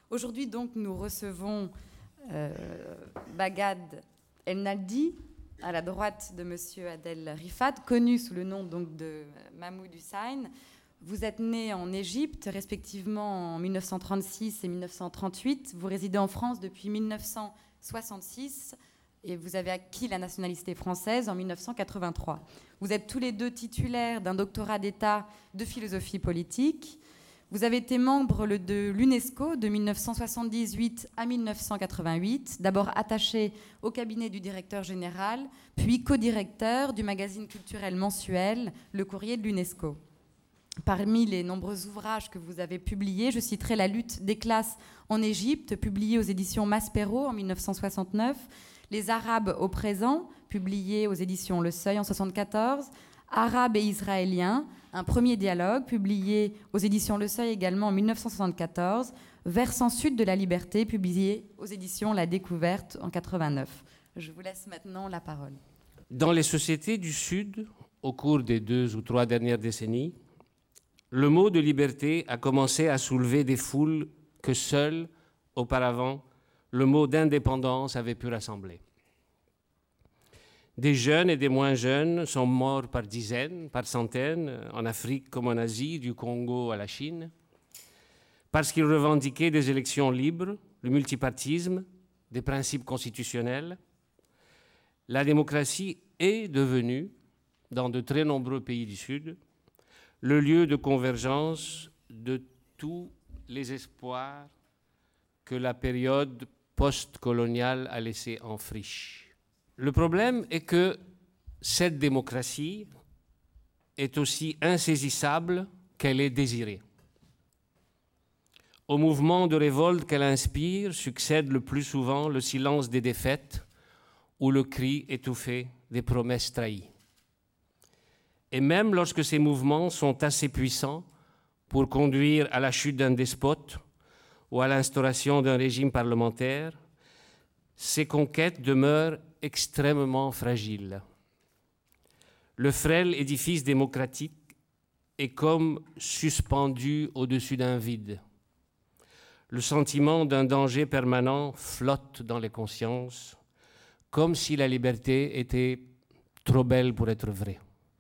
Aujourd'hui, donc, nous recevons Bagad El-Naldi, à la droite de M. Adel Rifat, connu sous le nom donc, de Mahmoud Hussein. Vous êtes né en Égypte, respectivement en 1936 et 1938. Vous résidez en France depuis 1966 et vous avez acquis la nationalité française en 1983. Vous êtes tous les deux titulaires d'un doctorat d'État de philosophie politique. Vous avez été membre de l'UNESCO de 1978 à 1988, d'abord attaché au cabinet du directeur général, puis co-directeur du magazine culturel mensuel Le Courrier de l'UNESCO. Parmi les nombreux ouvrages que vous avez publiés, je citerai La lutte des classes en Égypte, publié aux éditions Maspero en 1969, Les Arabes au présent, publié aux éditions Le Seuil en 1974, Arabes et Israéliens, un premier dialogue, publié aux éditions Le Seuil également en 1974, Versant sud de la liberté, publié aux éditions La Découverte en 1989. Je vous laisse maintenant la parole. Dans les sociétés du Sud, au cours des 2 ou 3 dernières décennies, le mot de liberté a commencé à soulever des foules que seul, auparavant, le mot d'indépendance avait pu rassembler. Des jeunes et des moins jeunes sont morts par dizaines, par centaines, en Afrique comme en Asie, du Congo à la Chine, parce qu'ils revendiquaient des élections libres, le multipartisme, des principes constitutionnels. La démocratie est devenue, dans de très nombreux pays du Sud, le lieu de convergence de tous les espoirs que la période post-coloniale a laissés en friche. Le problème est que cette démocratie est aussi insaisissable qu'elle est désirée. Au mouvement de révolte qu'elle inspire succède le plus souvent le silence des défaites ou le cri étouffé des promesses trahies. Et même lorsque ces mouvements sont assez puissants pour conduire à la chute d'un despote ou à l'instauration d'un régime parlementaire, ces conquêtes demeurent extrêmement fragiles. Le frêle édifice démocratique est comme suspendu au-dessus d'un vide. Le sentiment d'un danger permanent flotte dans les consciences, comme si la liberté était trop belle pour être vraie.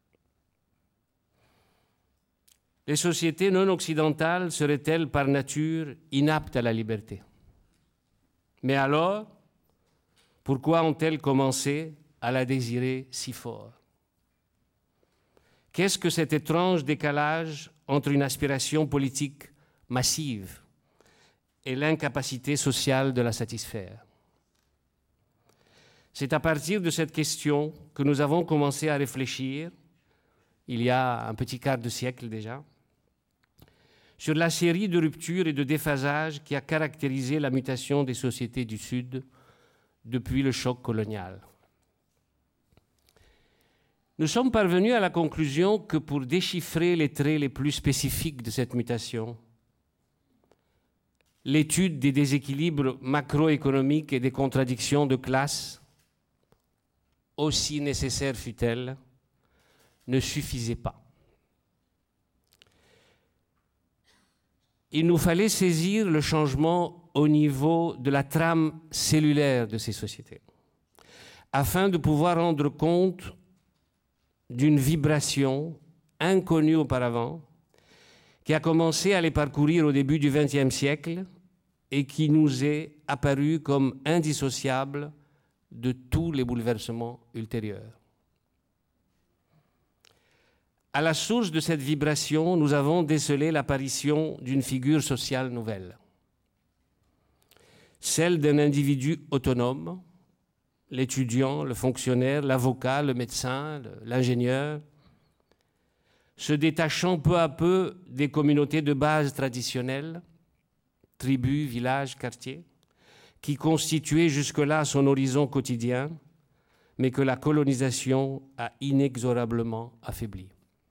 Les sociétés non occidentales seraient-elles par nature inaptes à la liberté? Mais alors, pourquoi ont-elles commencé à la désirer si fort? Qu'est-ce que cet étrange décalage entre une aspiration politique massive et l'incapacité sociale de la satisfaire? C'est à partir de cette question que nous avons commencé à réfléchir, il y a un petit quart de siècle déjà, sur la série de ruptures et de déphasages qui a caractérisé la mutation des sociétés du Sud depuis le choc colonial. Nous sommes parvenus à la conclusion que pour déchiffrer les traits les plus spécifiques de cette mutation, l'étude des déséquilibres macroéconomiques et des contradictions de classe, aussi nécessaire fût-elle, ne suffisait pas. Il nous fallait saisir le changement au niveau de la trame cellulaire de ces sociétés, afin de pouvoir rendre compte d'une vibration inconnue auparavant, qui a commencé à les parcourir au début du XXe siècle et qui nous est apparue comme indissociable de tous les bouleversements ultérieurs. À la source de cette vibration, nous avons décelé l'apparition d'une figure sociale nouvelle, celle d'un individu autonome, l'étudiant, le fonctionnaire, l'avocat, le médecin, l'ingénieur, se détachant peu à peu des communautés de base traditionnelles, tribus, villages, quartiers, qui constituaient jusque-là son horizon quotidien, mais que la colonisation a inexorablement affaibli.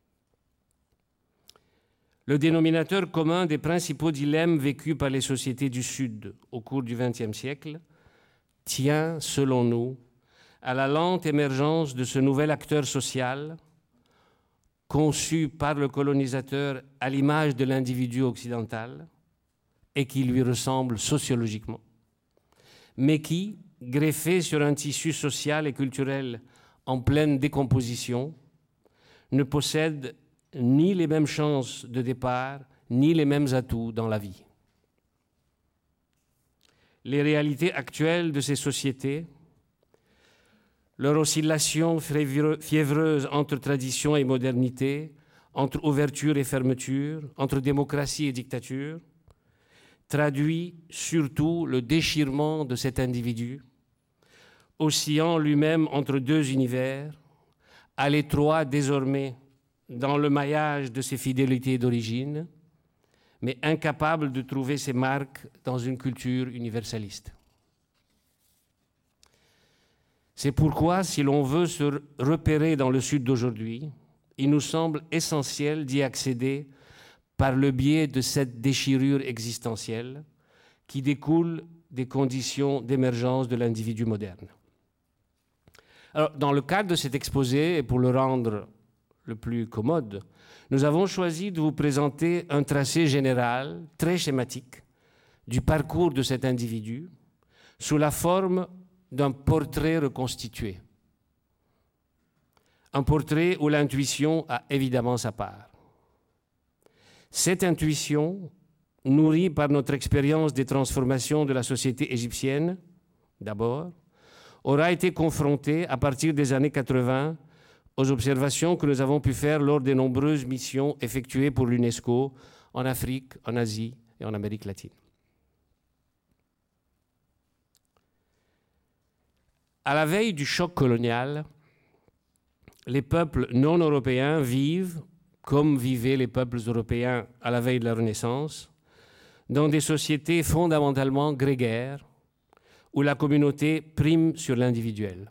Le dénominateur commun des principaux dilemmes vécus par les sociétés du Sud au cours du XXe siècle tient, selon nous, à la lente émergence de ce nouvel acteur social, conçu par le colonisateur à l'image de l'individu occidental, et qui lui ressemble sociologiquement, mais qui, greffé sur un tissu social et culturel en pleine décomposition, ne possède ni les mêmes chances de départ, ni les mêmes atouts dans la vie. Les réalités actuelles de ces sociétés, leur oscillation fiévreuse entre tradition et modernité, entre ouverture et fermeture, entre démocratie et dictature, traduit surtout le déchirement de cet individu, oscillant lui-même entre deux univers, à l'étroit désormais dans le maillage de ses fidélités d'origine, mais incapable de trouver ses marques dans une culture universaliste. C'est pourquoi, si l'on veut se repérer dans le Sud d'aujourd'hui, il nous semble essentiel d'y accéder par le biais de cette déchirure existentielle qui découle des conditions d'émergence de l'individu moderne. Alors, dans le cadre de cet exposé, et pour le rendre le plus commode, nous avons choisi de vous présenter un tracé général, très schématique, du parcours de cet individu, sous la forme d'un portrait reconstitué. Un portrait où l'intuition a évidemment sa part. Cette intuition, nourrie par notre expérience des transformations de la société égyptienne, d'abord, aura été confrontée à partir des années 80 aux observations que nous avons pu faire lors des nombreuses missions effectuées pour l'UNESCO en Afrique, en Asie et en Amérique latine. À la veille du choc colonial, les peuples non européens vivent, comme vivaient les peuples européens à la veille de la Renaissance, dans des sociétés fondamentalement grégaires, où la communauté prime sur l'individuel.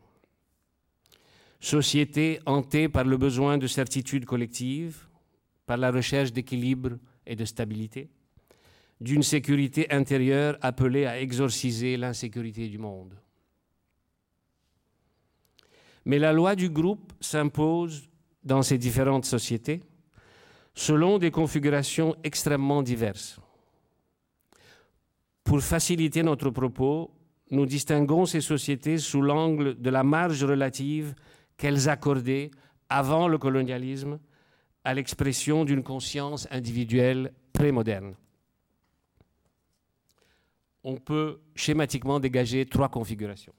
Société hantée par le besoin de certitude collective, par la recherche d'équilibre et de stabilité, d'une sécurité intérieure appelée à exorciser l'insécurité du monde. Mais la loi du groupe s'impose dans ces différentes sociétés selon des configurations extrêmement diverses. Pour faciliter notre propos, nous distinguons ces sociétés sous l'angle de la marge relative qu'elles accordaient avant le colonialisme à l'expression d'une conscience individuelle prémoderne. On peut schématiquement dégager trois configurations.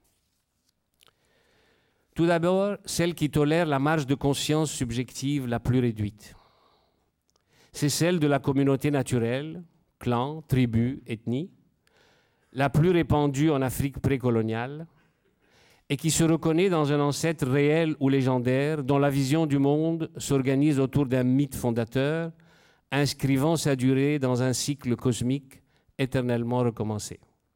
Tout d'abord, celle qui tolère la marge de conscience subjective la plus réduite. C'est celle de la communauté naturelle, clan, tribu, ethnie, la plus répandue en Afrique précoloniale, et qui se reconnaît dans un ancêtre réel ou légendaire dont la vision du monde s'organise autour d'un mythe fondateur, inscrivant sa durée dans un cycle cosmique éternellement recommencé.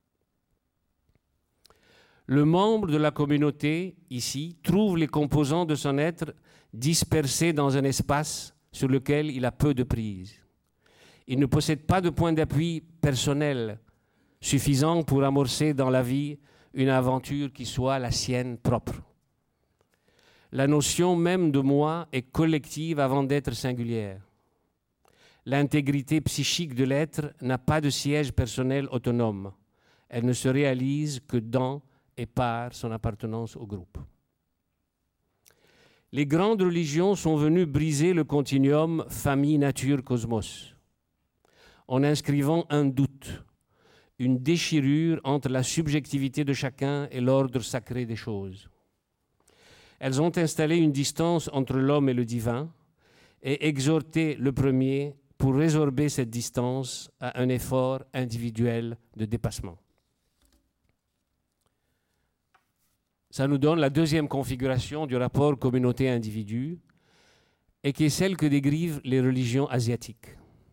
Le membre de la communauté, ici, trouve les composants de son être dispersés dans un espace sur lequel il a peu de prise. Il ne possède pas de point d'appui personnel suffisant pour amorcer dans la vie une aventure qui soit la sienne propre. La notion même de moi est collective avant d'être singulière. L'intégrité psychique de l'être n'a pas de siège personnel autonome. Elle ne se réalise que dans et par son appartenance au groupe. Les grandes religions sont venues briser le continuum famille-nature-cosmos en inscrivant un doute, une déchirure entre la subjectivité de chacun et l'ordre sacré des choses. Elles ont installé une distance entre l'homme et le divin et exhorté le premier pour résorber cette distance à un effort individuel de dépassement. Ça nous donne la deuxième configuration du rapport communauté-individu et qui est celle que décrivent les religions asiatiques.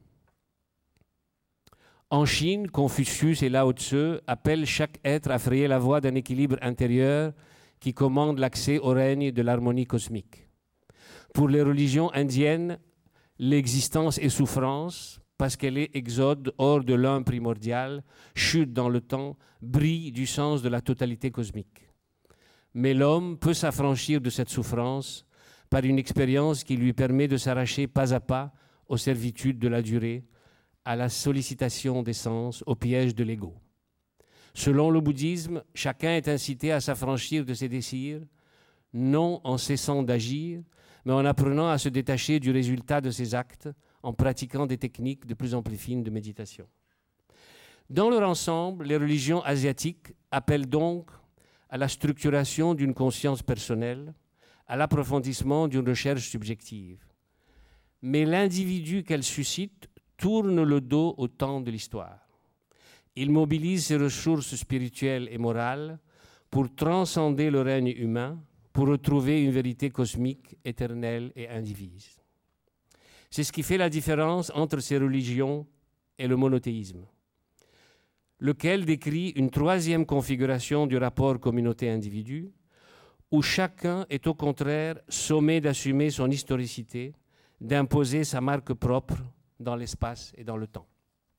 En Chine, Confucius et Lao Tse appellent chaque être à frayer la voie d'un équilibre intérieur qui commande l'accès au règne de l'harmonie cosmique. Pour les religions indiennes, l'existence est souffrance parce qu'elle est exode hors de l'un primordial, chute dans le temps, brille du sens de la totalité cosmique. Mais l'homme peut s'affranchir de cette souffrance par une expérience qui lui permet de s'arracher pas à pas aux servitudes de la durée, à la sollicitation des sens, au piège de l'ego. Selon le bouddhisme, chacun est incité à s'affranchir de ses désirs, non en cessant d'agir, mais en apprenant à se détacher du résultat de ses actes, en pratiquant des techniques de plus en plus fines de méditation. Dans leur ensemble, les religions asiatiques appellent donc à la structuration d'une conscience personnelle, à l'approfondissement d'une recherche subjective. Mais l'individu qu'elles suscitent tourne le dos au temps de l'histoire. Il mobilise ses ressources spirituelles et morales pour transcender le règne humain, pour retrouver une vérité cosmique, éternelle et indivise. C'est ce qui fait la différence entre ces religions et le monothéisme, lequel décrit une troisième configuration du rapport communauté-individu, où chacun est au contraire sommé d'assumer son historicité, d'imposer sa marque propre dans l'espace et dans le temps.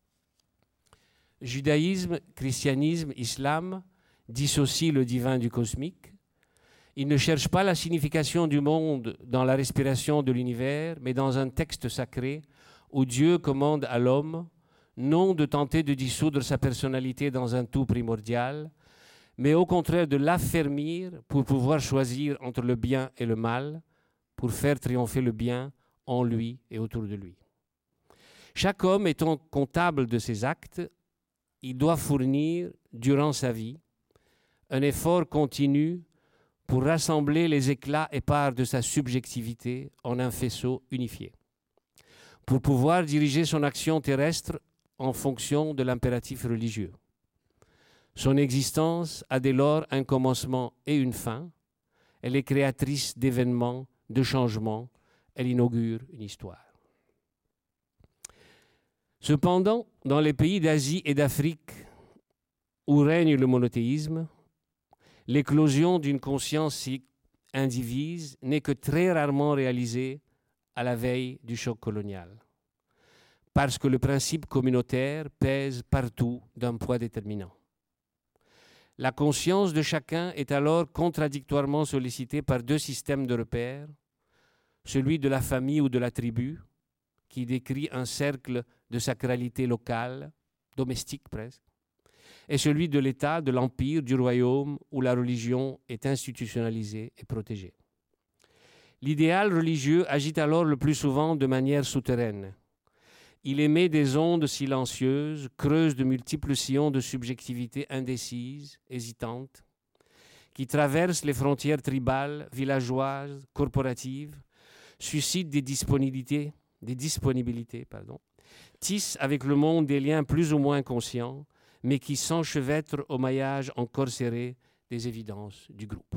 Judaïsme, christianisme, islam dissocient le divin du cosmique. Ils ne cherchent pas la signification du monde dans la respiration de l'univers, mais dans un texte sacré où Dieu commande à l'homme non de tenter de dissoudre sa personnalité dans un tout primordial, mais au contraire de l'affermir pour pouvoir choisir entre le bien et le mal, pour faire triompher le bien en lui et autour de lui. Chaque homme étant comptable de ses actes, il doit fournir, durant sa vie, un effort continu pour rassembler les éclats épars de sa subjectivité en un faisceau unifié, pour pouvoir diriger son action terrestre en fonction de l'impératif religieux. Son existence a dès lors un commencement et une fin. Elle est créatrice d'événements, de changements. Elle inaugure une histoire. Cependant, dans les pays d'Asie et d'Afrique où règne le monothéisme, l'éclosion d'une conscience si indivise n'est que très rarement réalisée à la veille du choc colonial, parce que le principe communautaire pèse partout d'un poids déterminant. La conscience de chacun est alors contradictoirement sollicitée par deux systèmes de repères, celui de la famille ou de la tribu, qui décrit un cercle de sacralité locale, domestique presque, et celui de l'État, de l'Empire, du royaume, où la religion est institutionnalisée et protégée. L'idéal religieux agit alors le plus souvent de manière souterraine. Il émet des ondes silencieuses, creuse de multiples sillons de subjectivité indécise, hésitante, qui traversent les frontières tribales, villageoises, corporatives, suscite des disponibilités, tisse avec le monde des liens plus ou moins conscients, mais qui s'enchevêtrent au maillage encore serré des évidences du groupe.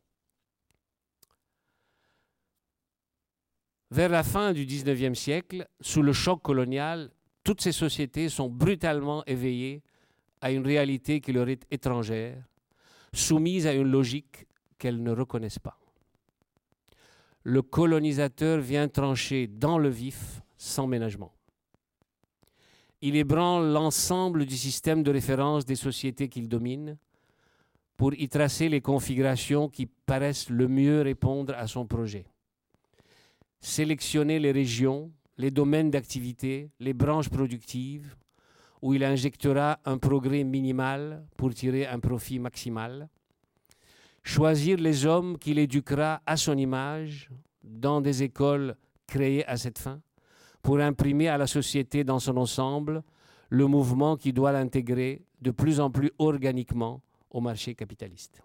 Vers la fin du XIXe siècle, sous le choc colonial, toutes ces sociétés sont brutalement éveillées à une réalité qui leur est étrangère, soumises à une logique qu'elles ne reconnaissent pas. Le colonisateur vient trancher dans le vif, sans ménagement. Il ébranle l'ensemble du système de référence des sociétés qu'il domine pour y tracer les configurations qui paraissent le mieux répondre à son projet. Sélectionner les régions, les domaines d'activité, les branches productives, où il injectera un progrès minimal pour tirer un profit maximal. Choisir les hommes qu'il éduquera à son image dans des écoles créées à cette fin, pour imprimer à la société dans son ensemble le mouvement qui doit l'intégrer de plus en plus organiquement au marché capitaliste.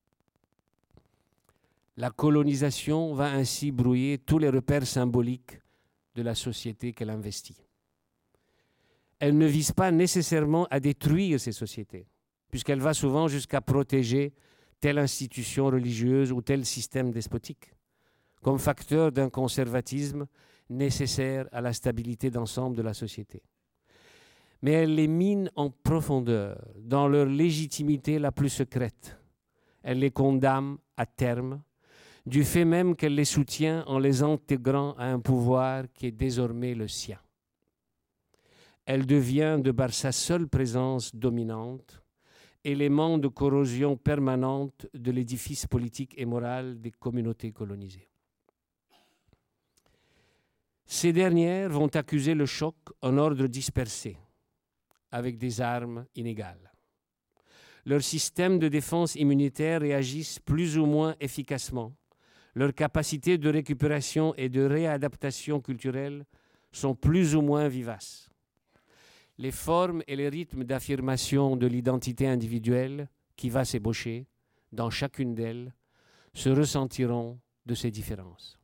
La colonisation va ainsi brouiller tous les repères symboliques de la société qu'elle investit. Elle ne vise pas nécessairement à détruire ces sociétés, puisqu'elle va souvent jusqu'à protéger telle institution religieuse ou tel système despotique, comme facteur d'un conservatisme nécessaire à la stabilité d'ensemble de la société. Mais elle les mine en profondeur, dans leur légitimité la plus secrète. Elle les condamne à terme, du fait même qu'elle les soutient en les intégrant à un pouvoir qui est désormais le sien. Elle devient, de par sa seule présence dominante, élément de corrosion permanente de l'édifice politique et moral des communautés colonisées. Ces dernières vont accuser le choc en ordre dispersé, avec des armes inégales. Leurs systèmes de défense immunitaire réagissent plus ou moins efficacement. Leurs capacités de récupération et de réadaptation culturelle sont plus ou moins vivaces. Les formes et les rythmes d'affirmation de l'identité individuelle qui va s'ébaucher dans chacune d'elles se ressentiront de ces différences.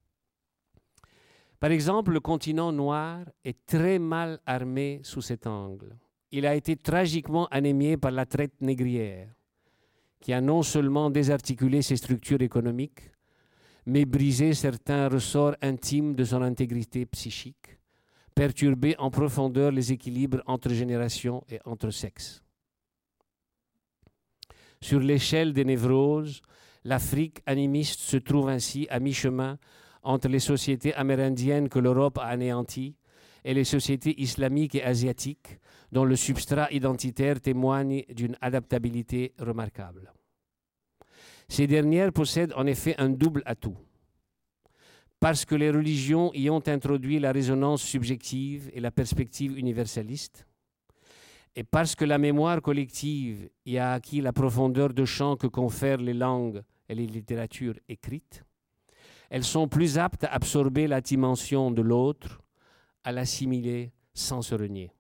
Par exemple, le continent noir est très mal armé sous cet angle. Il a été tragiquement anémié par la traite négrière, qui a non seulement désarticulé ses structures économiques, mais brisé certains ressorts intimes de son intégrité psychique, perturbé en profondeur les équilibres entre générations et entre sexes. Sur l'échelle des névroses, l'Afrique animiste se trouve ainsi à mi-chemin entre les sociétés amérindiennes que l'Europe a anéanties et les sociétés islamiques et asiatiques dont le substrat identitaire témoigne d'une adaptabilité remarquable. Ces dernières possèdent en effet un double atout. Parce que les religions y ont introduit la résonance subjective et la perspective universaliste, et parce que la mémoire collective y a acquis la profondeur de champ que confèrent les langues et les littératures écrites, elles sont plus aptes à absorber la dimension de l'autre, à l'assimiler sans se renier.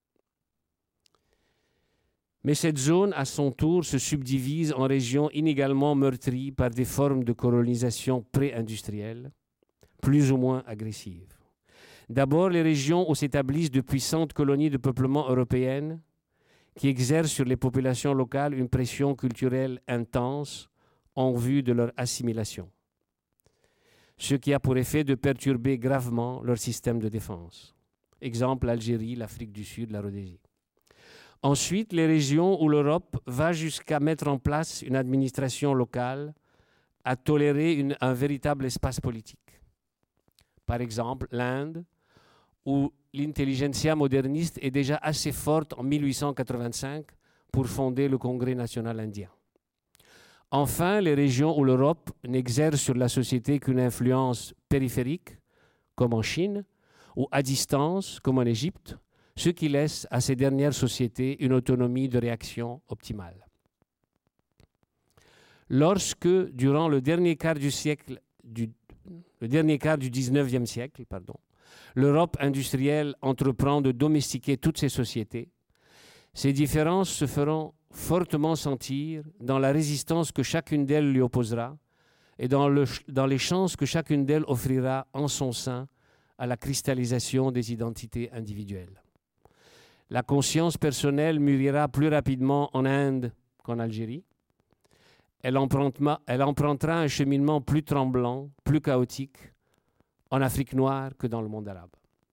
Mais cette zone, à son tour, se subdivise en régions inégalement meurtries par des formes de colonisation pré-industrielle, plus ou moins agressives. D'abord, les régions où s'établissent de puissantes colonies de peuplement européennes qui exercent sur les populations locales une pression culturelle intense en vue de leur assimilation, ce qui a pour effet de perturber gravement leur système de défense. Exemple, l'Algérie, l'Afrique du Sud, la Rhodésie. Ensuite, les régions où l'Europe va jusqu'à mettre en place une administration locale, à tolérer un véritable espace politique. Par exemple, l'Inde, où l'intelligentsia moderniste est déjà assez forte en 1885 pour fonder le Congrès national indien. Enfin, les régions où l'Europe n'exerce sur la société qu'une influence périphérique, comme en Chine, ou à distance, comme en Égypte, ce qui laisse à ces dernières sociétés une autonomie de réaction optimale. Lorsque, durant le dernier quart du XIXe siècle, l'Europe industrielle entreprend de domestiquer toutes ces sociétés, ces différences se feront fortement sentir dans la résistance que chacune d'elles lui opposera et dans les chances que chacune d'elles offrira en son sein à la cristallisation des identités individuelles. La conscience personnelle mûrira plus rapidement en Inde qu'en Algérie. Elle empruntera un cheminement plus tremblant, plus chaotique, en Afrique noire que dans le monde arabe.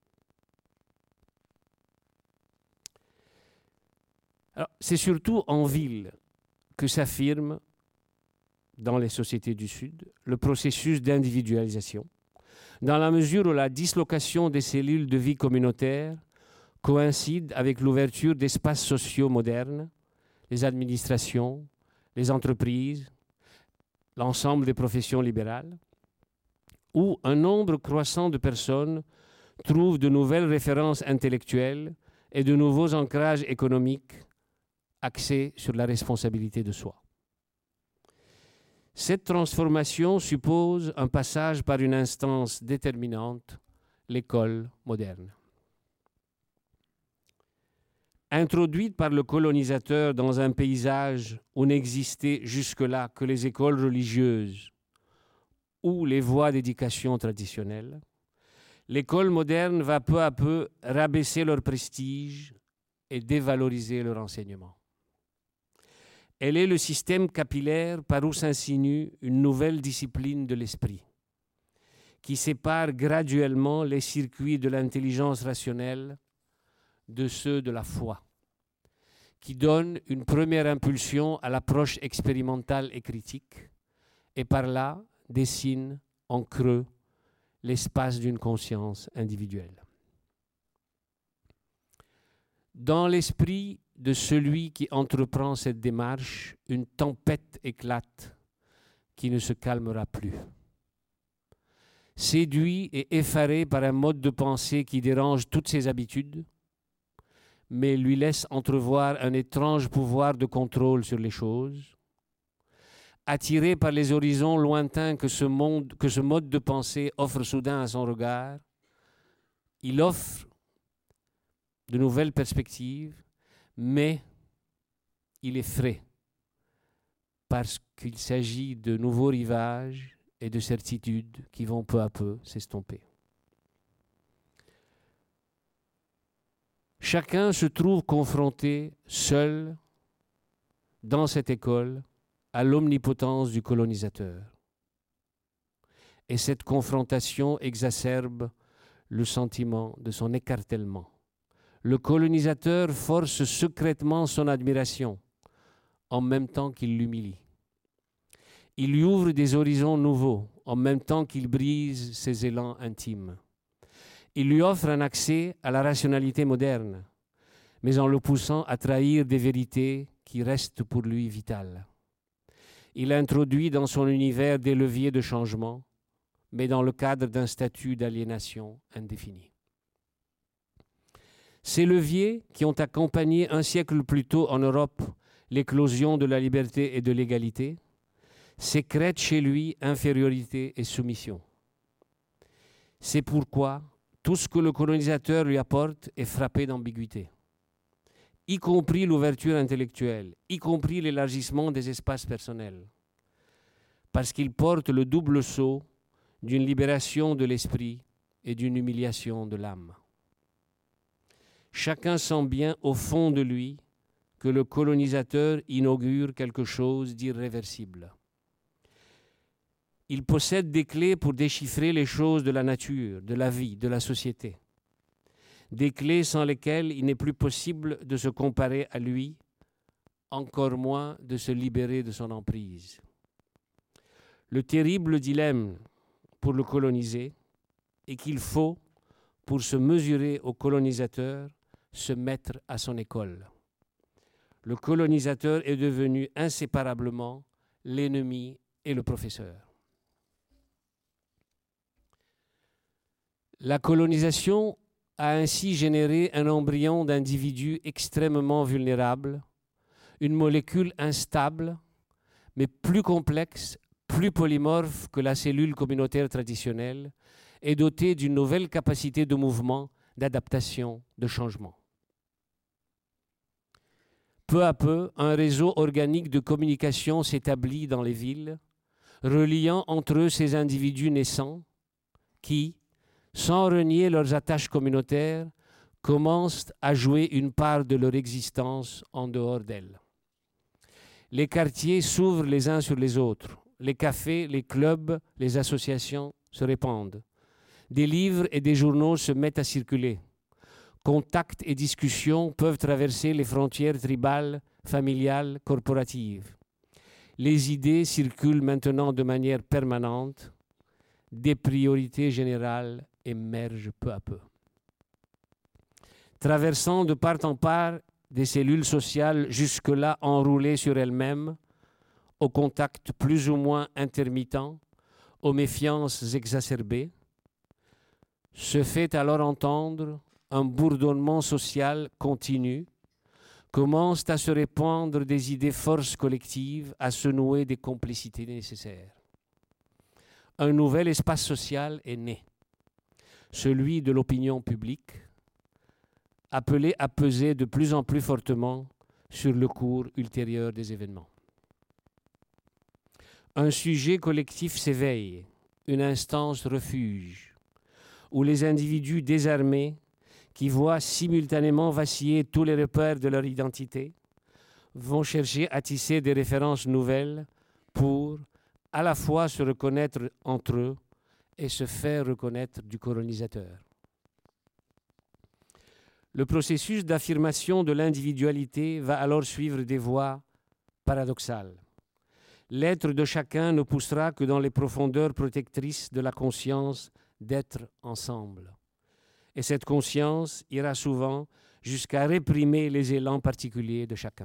Alors, c'est surtout en ville que s'affirme, dans les sociétés du Sud, le processus d'individualisation, dans la mesure où la dislocation des cellules de vie communautaire coïncide avec l'ouverture d'espaces sociaux modernes, les administrations, les entreprises, l'ensemble des professions libérales, où un nombre croissant de personnes trouvent de nouvelles références intellectuelles et de nouveaux ancrages économiques axés sur la responsabilité de soi. Cette transformation suppose un passage par une instance déterminante, l'école moderne. Introduite par le colonisateur dans un paysage où n'existaient jusque-là que les écoles religieuses ou les voies d'éducation traditionnelles, l'école moderne va peu à peu rabaisser leur prestige et dévaloriser leur enseignement. Elle est le système capillaire par où s'insinue une nouvelle discipline de l'esprit, qui sépare graduellement les circuits de l'intelligence rationnelle de ceux de la foi, qui donne une première impulsion à l'approche expérimentale et critique, et par là dessine en creux l'espace d'une conscience individuelle. Dans l'esprit de celui qui entreprend cette démarche, une tempête éclate qui ne se calmera plus. séduit et effaré par un mode de pensée qui dérange toutes ses habitudes, mais lui laisse entrevoir un étrange pouvoir de contrôle sur les choses. Attiré par les horizons lointains que ce mode de pensée offre soudain à son regard, il offre de nouvelles perspectives, mais il est frais parce qu'il s'agit de nouveaux rivages et de certitudes qui vont peu à peu s'estomper. Chacun se trouve confronté seul dans cette école à l'omnipotence du colonisateur. Et cette confrontation exacerbe le sentiment de son écartèlement. Le colonisateur force secrètement son admiration en même temps qu'il l'humilie. Il lui ouvre des horizons nouveaux en même temps qu'il brise ses élans intimes. Il lui offre un accès à la rationalité moderne, mais en le poussant à trahir des vérités qui restent pour lui vitales. Il introduit dans son univers des leviers de changement, mais dans le cadre d'un statut d'aliénation indéfini. Ces leviers qui ont accompagné un siècle plus tôt en Europe l'éclosion de la liberté et de l'égalité, sécrètent chez lui infériorité et soumission. C'est pourquoi tout ce que le colonisateur lui apporte est frappé d'ambiguïté, y compris l'ouverture intellectuelle, y compris l'élargissement des espaces personnels, parce qu'il porte le double sceau d'une libération de l'esprit et d'une humiliation de l'âme. Chacun sent bien au fond de lui que le colonisateur inaugure quelque chose d'irréversible. Il possède des clés pour déchiffrer les choses de la nature, de la vie, de la société. Des clés sans lesquelles il n'est plus possible de se comparer à lui, encore moins de se libérer de son emprise. Le terrible dilemme pour le colonisé est qu'il faut, pour se mesurer au colonisateur, se mettre à son école. Le colonisateur est devenu inséparablement l'ennemi et le professeur. La colonisation a ainsi généré un embryon d'individu extrêmement vulnérable, une molécule instable, mais plus complexe, plus polymorphe que la cellule communautaire traditionnelle, et dotée d'une nouvelle capacité de mouvement, d'adaptation, de changement. Peu à peu, un réseau organique de communication s'établit dans les villes, reliant entre eux ces individus naissants qui, sans renier leurs attaches communautaires, commencent à jouer une part de leur existence en dehors d'elles. Les quartiers s'ouvrent les uns sur les autres. Les cafés, les clubs, les associations se répandent. Des livres et des journaux se mettent à circuler. Contacts et discussions peuvent traverser les frontières tribales, familiales, corporatives. Les idées circulent maintenant de manière permanente. Des priorités générales émergent peu à peu. Traversant de part en part des cellules sociales jusque-là enroulées sur elles-mêmes, aux contacts plus ou moins intermittents, aux méfiances exacerbées, se fait alors entendre un bourdonnement social continu, commencent à se répandre des idées forces collectives, à se nouer des complicités nécessaires. Un nouvel espace social est né, celui de l'opinion publique, appelé à peser de plus en plus fortement sur le cours ultérieur des événements. Un sujet collectif s'éveille, une instance refuge, où les individus désarmés, qui voient simultanément vaciller tous les repères de leur identité, vont chercher à tisser des références nouvelles pour à la fois se reconnaître entre eux et se faire reconnaître du colonisateur. Le processus d'affirmation de l'individualité va alors suivre des voies paradoxales. L'être de chacun ne poussera que dans les profondeurs protectrices de la conscience d'être ensemble. Et cette conscience ira souvent jusqu'à réprimer les élans particuliers de chacun.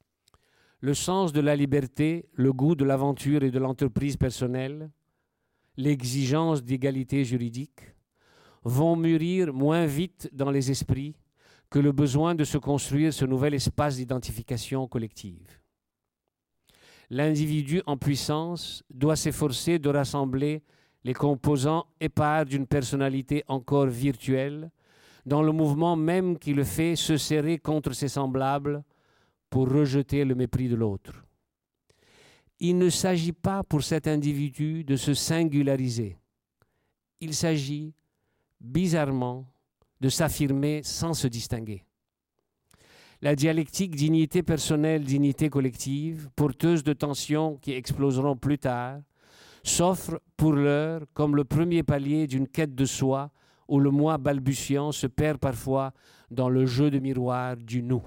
Le sens de la liberté, le goût de l'aventure et de l'entreprise personnelle, l'exigence d'égalité juridique, vont mûrir moins vite dans les esprits que le besoin de se construire ce nouvel espace d'identification collective. L'individu en puissance doit s'efforcer de rassembler les composants épars d'une personnalité encore virtuelle dans le mouvement même qui le fait se serrer contre ses semblables pour rejeter le mépris de l'autre. Il ne s'agit pas pour cet individu de se singulariser. Il s'agit, bizarrement, de s'affirmer sans se distinguer. La dialectique dignité personnelle, dignité collective, porteuse de tensions qui exploseront plus tard, s'offre pour l'heure comme le premier palier d'une quête de soi où le moi balbutiant se perd parfois dans le jeu de miroir du nous.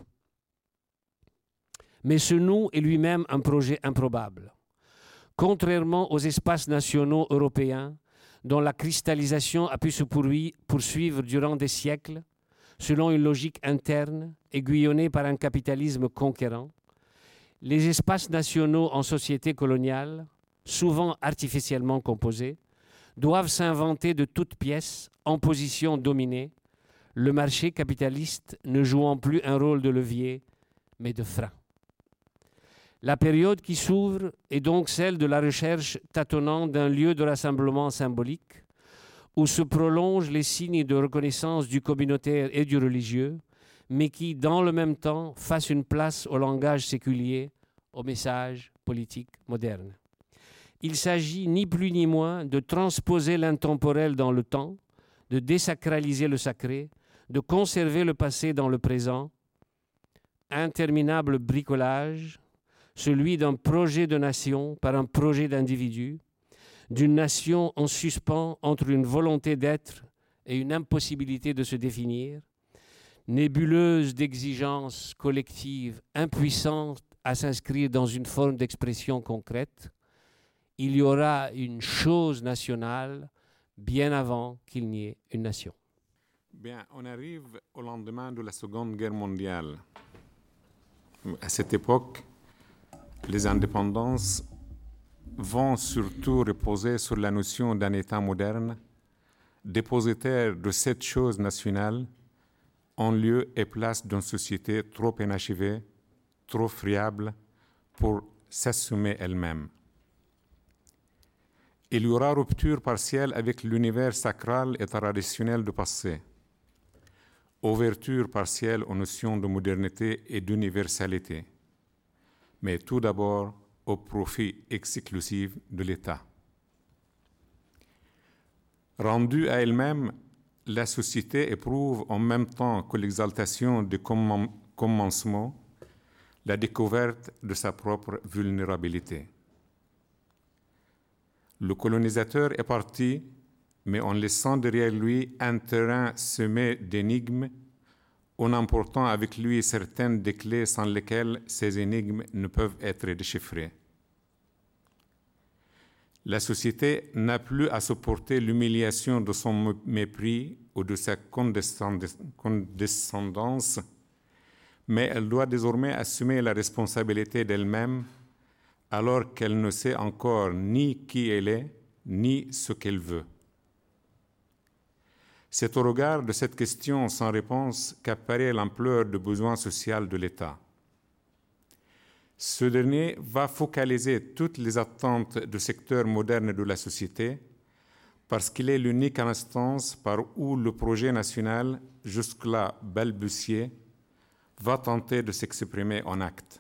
Mais ce nous est lui-même un projet improbable. Contrairement aux espaces nationaux européens, dont la cristallisation a pu se poursuivre durant des siècles, selon une logique interne, aiguillonnée par un capitalisme conquérant, les espaces nationaux en société coloniale, souvent artificiellement composés, doivent s'inventer de toutes pièces en position dominée, le marché capitaliste ne jouant plus un rôle de levier, mais de frein. La période qui s'ouvre est donc celle de la recherche tâtonnante d'un lieu de rassemblement symbolique où se prolongent les signes de reconnaissance du communautaire et du religieux, mais qui, dans le même temps, fasse une place au langage séculier, au message politique moderne. Il s'agit ni plus ni moins de transposer l'intemporel dans le temps, de désacraliser le sacré, de conserver le passé dans le présent, interminable bricolage, celui d'un projet de nation par un projet d'individu, d'une nation en suspens entre une volonté d'être et une impossibilité de se définir, nébuleuse d'exigences collectives impuissantes à s'inscrire dans une forme d'expression concrète, il y aura une chose nationale bien avant qu'il n'y ait une nation. Bien, on arrive au lendemain de la Seconde Guerre mondiale. À cette époque, les indépendances vont surtout reposer sur la notion d'un État moderne, dépositaire de cette chose nationale, en lieu et place d'une société trop inachevée, trop friable pour s'assumer elle-même. Il y aura rupture partielle avec l'univers sacral et traditionnel du passé, ouverture partielle aux notions de modernité et d'universalité, mais tout d'abord au profit exclusif de l'État. Rendue à elle-même, la société éprouve en même temps que l'exaltation du commencement, la découverte de sa propre vulnérabilité. Le colonisateur est parti, mais en laissant derrière lui un terrain semé d'énigmes, en emportant avec lui certaines des clés sans lesquelles ces énigmes ne peuvent être déchiffrées. La société n'a plus à supporter l'humiliation de son mépris ou de sa condescendance, mais elle doit désormais assumer la responsabilité d'elle-même alors qu'elle ne sait encore ni qui elle est, ni ce qu'elle veut. C'est au regard de cette question sans réponse qu'apparaît l'ampleur du besoin social de l'État. Ce dernier va focaliser toutes les attentes du secteur moderne de la société parce qu'il est l'unique instance par où le projet national, jusque-là balbutié, va tenter de s'exprimer en actes.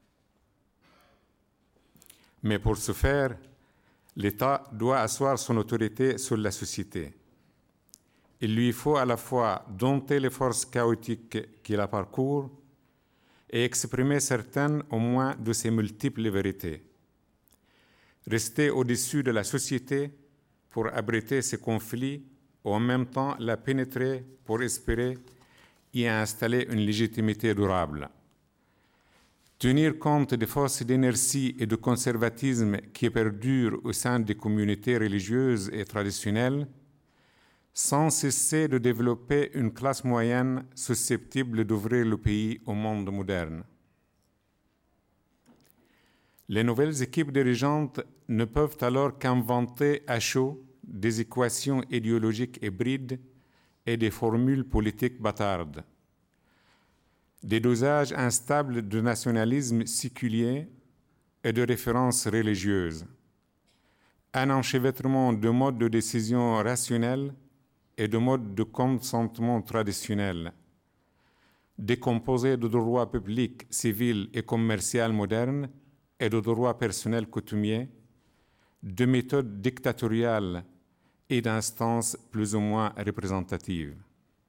Mais pour ce faire, l'État doit asseoir son autorité sur la société. Il lui faut à la fois dompter les forces chaotiques qui la parcourent et exprimer certaines au moins de ses multiples vérités. Rester au-dessus de la société pour abriter ses conflits ou en même temps la pénétrer pour espérer y installer une légitimité durable. Tenir compte des forces d'inertie et de conservatisme qui perdurent au sein des communautés religieuses et traditionnelles, sans cesser de développer une classe moyenne susceptible d'ouvrir le pays au monde moderne. Les nouvelles équipes dirigeantes ne peuvent alors qu'inventer à chaud des équations idéologiques hybrides et des formules politiques bâtardes. Des dosages instables de nationalisme séculier et de références religieuses. Un enchevêtrement de modes de décision rationnels et de modes de consentement traditionnels. Des composés de droit public, civil et commercial modernes et de droit personnel coutumier, de méthodes dictatoriales et d'instances plus ou moins représentatives.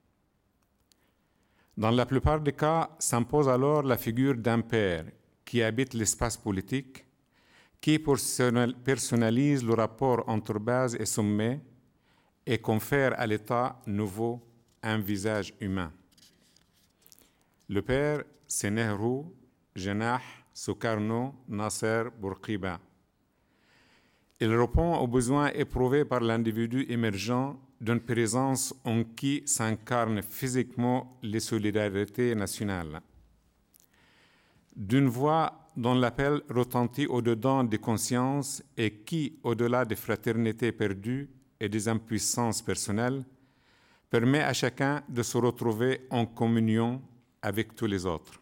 Dans la plupart des cas, s'impose alors la figure d'un père qui habite l'espace politique, qui personnalise le rapport entre base et sommet et confère à l'État nouveau un visage humain. Le père, c'est Nehru, Jinnah, Sukarno, Nasser, Bourguiba. Il répond aux besoins éprouvés par l'individu émergent d'une présence en qui s'incarnent physiquement les solidarités nationales. D'une voix dont l'appel retentit au-dedans des consciences et qui, au-delà des fraternités perdues et des impuissances personnelles, permet à chacun de se retrouver en communion avec tous les autres.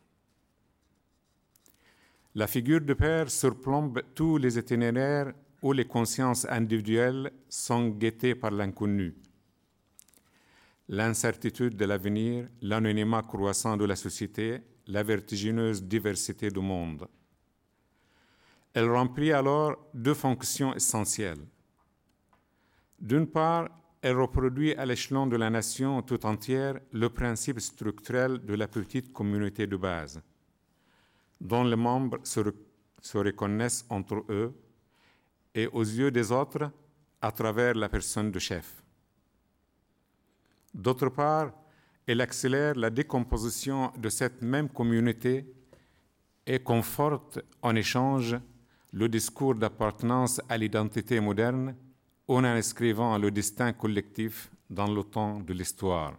La figure de père surplombe tous les itinéraires où les consciences individuelles sont guettées par l'inconnu. L'incertitude de l'avenir, l'anonymat croissant de la société, la vertigineuse diversité du monde. Elle remplit alors deux fonctions essentielles. D'une part, elle reproduit à l'échelon de la nation tout entière le principe structurel de la petite communauté de base, dont les membres se reconnaissent entre eux et aux yeux des autres à travers la personne de chef. D'autre part, elle accélère la décomposition de cette même communauté et conforte en échange le discours d'appartenance à l'identité moderne en inscrivant le destin collectif dans le temps de l'histoire.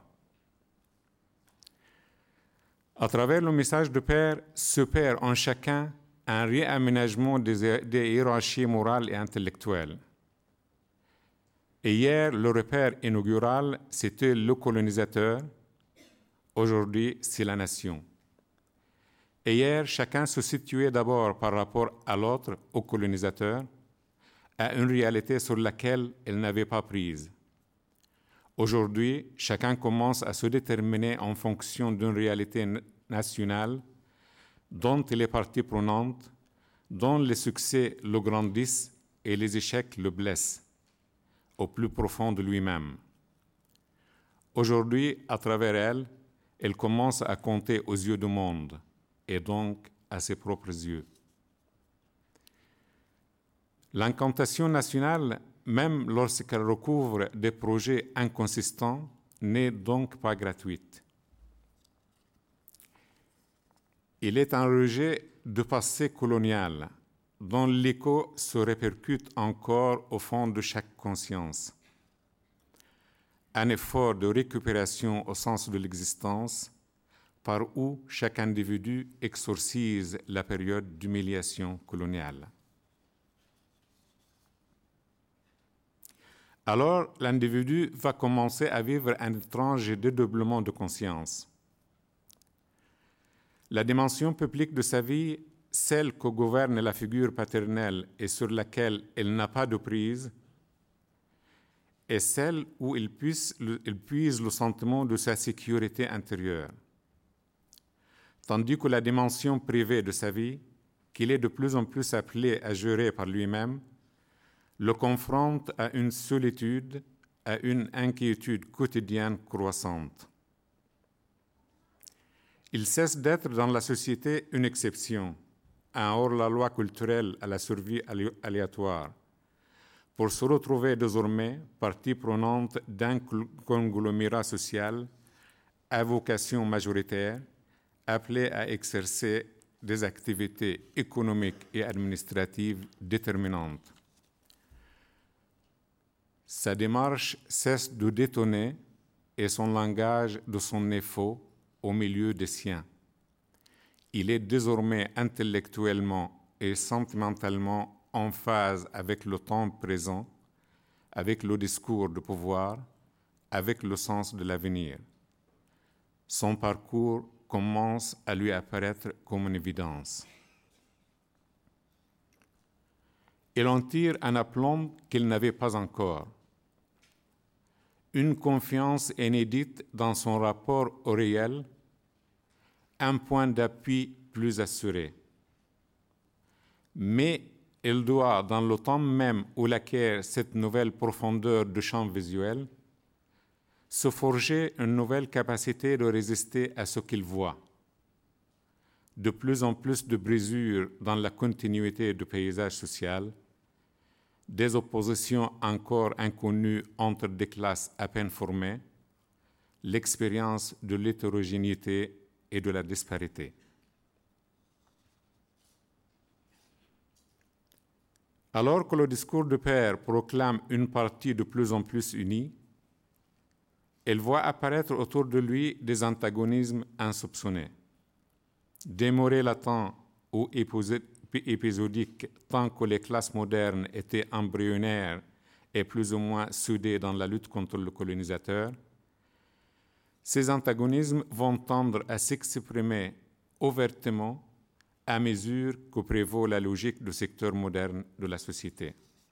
À travers le message de père, s'opère en chacun un réaménagement des hiérarchies morales et intellectuelles. Et hier, le repère inaugural, c'était le colonisateur. Aujourd'hui, c'est la nation. Et hier, chacun se situait d'abord par rapport à l'autre, au colonisateur, à une réalité sur laquelle il n'avait pas prise. Aujourd'hui, chacun commence à se déterminer en fonction d'une réalité nationale dont il est partie prenante, dont les succès le grandissent et les échecs le blessent, au plus profond de lui-même. Aujourd'hui, à travers elle, il commence à compter aux yeux du monde, et donc à ses propres yeux. L'incantation nationale, même lorsqu'elle recouvre des projets inconsistants, n'est donc pas gratuite. Il est un rejet du passé colonial, dont l'écho se répercute encore au fond de chaque conscience. Un effort de récupération au sens de l'existence, par où chaque individu exorcise la période d'humiliation coloniale. Alors, l'individu va commencer à vivre un étrange dédoublement de conscience. La dimension publique de sa vie, celle que gouverne la figure paternelle et sur laquelle elle n'a pas de prise, est celle où il puise le sentiment de sa sécurité intérieure. Tandis que la dimension privée de sa vie, qu'il est de plus en plus appelé à gérer par lui-même, le confronte à une solitude, à une inquiétude quotidienne croissante. Il cesse d'être dans la société une exception, un hors-la-loi culturel à la survie aléatoire, pour se retrouver désormais partie prenante d'un conglomérat social à vocation majoritaire, appelé à exercer des activités économiques et administratives déterminantes. Sa démarche cesse de détonner et son langage de sonner faux au milieu des siens. Il est désormais intellectuellement et sentimentalement en phase avec le temps présent, avec le discours de pouvoir, avec le sens de l'avenir. Son parcours commence à lui apparaître comme une évidence. Il en tire un aplomb qu'il n'avait pas encore. Une confiance inédite dans son rapport au réel, un point d'appui plus assuré. Mais il doit, dans le temps même où il acquiert cette nouvelle profondeur de champ visuel, se forger une nouvelle capacité de résister à ce qu'il voit. De plus en plus de brisures dans la continuité du paysage social, des oppositions encore inconnues entre des classes à peine formées, l'expérience de l'hétérogénéité et de la disparité. Alors que le discours de Père proclame une partie de plus en plus unie, il voit apparaître autour de lui des antagonismes insoupçonnés. Demeurés latents ou épisodiques tant que les classes modernes étaient embryonnaires et plus ou moins soudées dans la lutte contre le colonisateur, ces antagonismes vont tendre à s'exprimer ouvertement à mesure que prévaut la logique du secteur moderne de la société.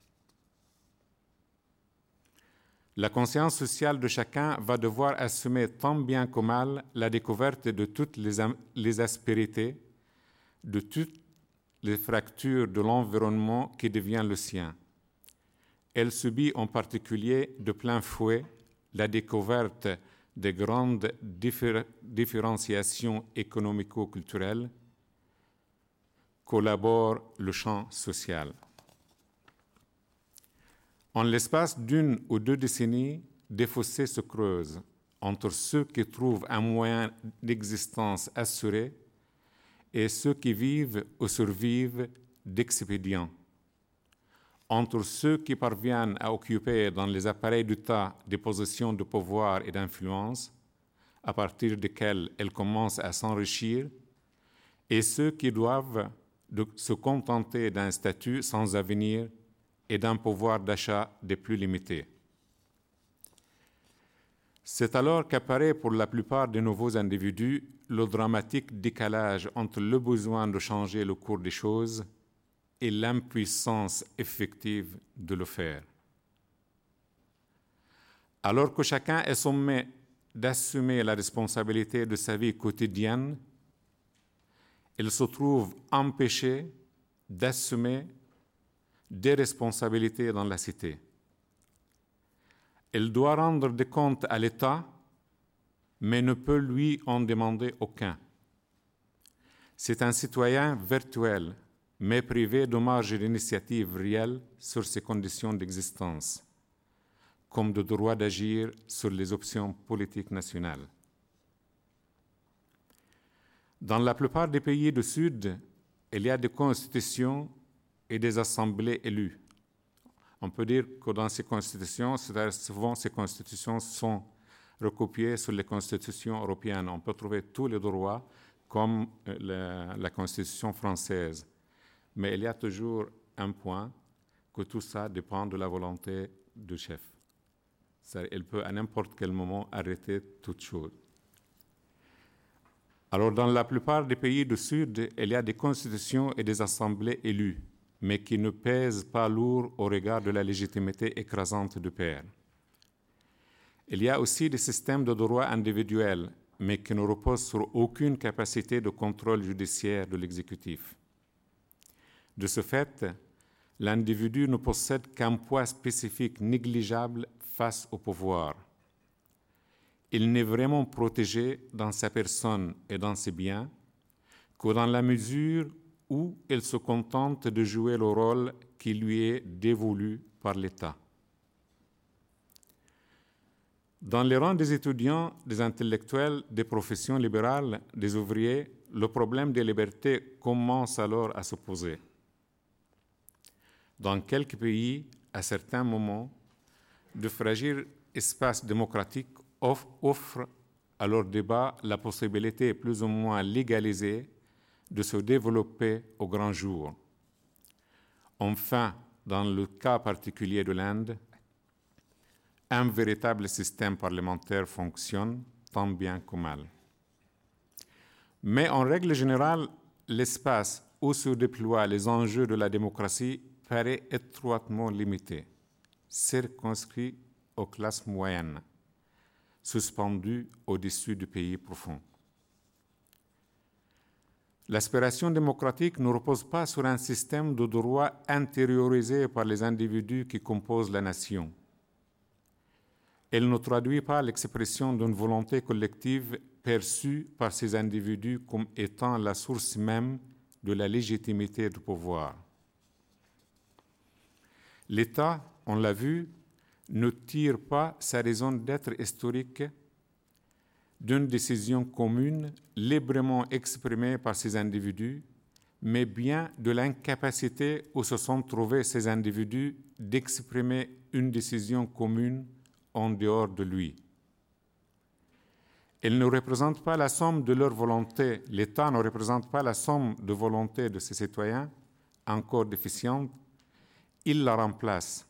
La conscience sociale de chacun va devoir assumer tant bien que mal la découverte de toutes les aspérités, de toutes les fractures de l'environnement qui devient le sien. Elle subit en particulier de plein fouet la découverte des grandes différenciations économico-culturelles qu'élabore le champ social. En l'espace d'une ou deux décennies, des fossés se creusent entre ceux qui trouvent un moyen d'existence assuré et ceux qui vivent ou survivent d'expédients, entre ceux qui parviennent à occuper dans les appareils d'État des positions de pouvoir et d'influence, à partir desquelles elles commencent à s'enrichir, et ceux qui doivent se contenter d'un statut sans avenir et d'un pouvoir d'achat des plus limités. C'est alors qu'apparaît pour la plupart des nouveaux individus le dramatique décalage entre le besoin de changer le cours des choses et l'impuissance effective de le faire. Alors que chacun est sommé d'assumer la responsabilité de sa vie quotidienne, il se trouve empêché d'assumer des responsabilités dans la cité. Il doit rendre des comptes à l'État, mais ne peut lui en demander aucun. C'est un citoyen virtuel, mais privé de marge d'initiative réelle sur ses conditions d'existence, comme de droit d'agir sur les options politiques nationales. Dans la plupart des pays du Sud, il y a des constitutions et des assemblées élues. On peut dire que dans ces constitutions, souvent ces constitutions sont recopiées sur les constitutions européennes. On peut trouver tous les droits comme la constitution française. Mais il y a toujours un point que tout ça dépend de la volonté du chef. Il peut à n'importe quel moment arrêter toute chose. Alors dans la plupart des pays du Sud, il y a des constitutions et des assemblées élues, mais qui ne pèsent pas lourd au regard de la légitimité écrasante du Père. Il y a aussi des systèmes de droit individuels, mais qui ne reposent sur aucune capacité de contrôle judiciaire de l'exécutif. De ce fait, l'individu ne possède qu'un poids spécifique négligeable face au pouvoir. Il n'est vraiment protégé dans sa personne et dans ses biens que dans la mesure où il se contente de jouer le rôle qui lui est dévolu par l'État. Dans les rangs des étudiants, des intellectuels, des professions libérales, des ouvriers, le problème des libertés commence alors à se poser. Dans quelques pays, à certains moments, de fragiles espaces démocratiques offrent à leur débat la possibilité plus ou moins légalisée de se développer au grand jour, Enfin, dans le cas particulier de l'Inde, un véritable système parlementaire fonctionne tant bien que mal. Mais en règle générale, l'espace où se déploient les enjeux de la démocratie paraît étroitement limité, circonscrit aux classes moyennes, suspendues au-dessus du pays profond. L'aspiration démocratique ne repose pas sur un système de droits intériorisé par les individus qui composent la nation. Elle ne traduit pas l'expression d'une volonté collective perçue par ces individus comme étant la source même de la légitimité du pouvoir. L'État, on l'a vu, ne tire pas sa raison d'être historique d'une décision commune librement exprimée par ces individus, mais bien de l'incapacité où se sont trouvés ces individus d'exprimer une décision commune en dehors de lui. Elle ne représente pas la somme de leur volonté. L'État ne représente pas la somme de volonté de ses citoyens, encore déficiente. Il la remplace.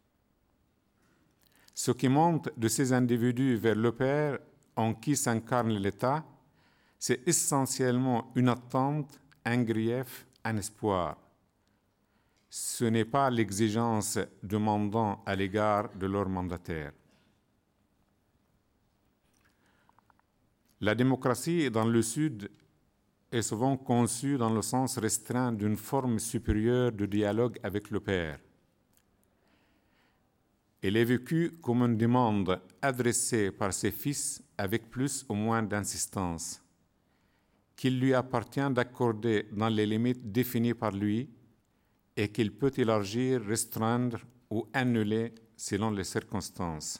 Ce qui monte de ces individus vers le Père en qui s'incarne l'État, c'est essentiellement une attente, un grief, un espoir. Ce n'est pas l'exigence demandant à l'égard de leur mandataire. La démocratie dans le Sud est souvent conçue dans le sens restreint d'une forme supérieure de dialogue avec le Père. Elle est vécue comme une demande adressée par ses fils avec plus ou moins d'insistance, qu'il lui appartient d'accorder dans les limites définies par lui et qu'il peut élargir, restreindre ou annuler selon les circonstances.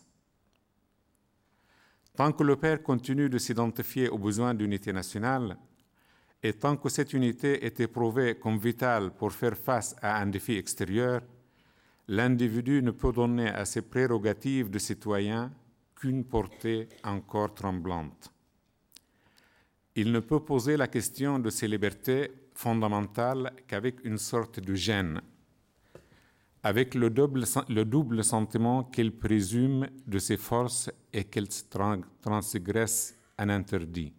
Tant que le Père continue de s'identifier aux besoins d'unité nationale, et tant que cette unité est éprouvée comme vitale pour faire face à un défi extérieur, l'individu ne peut donner à ses prérogatives de citoyen qu'une portée encore tremblante. Il ne peut poser la question de ses libertés fondamentales qu'avec une sorte de gêne, avec le double sentiment qu'il présume de ses forces et qu'elle transgresse un interdit.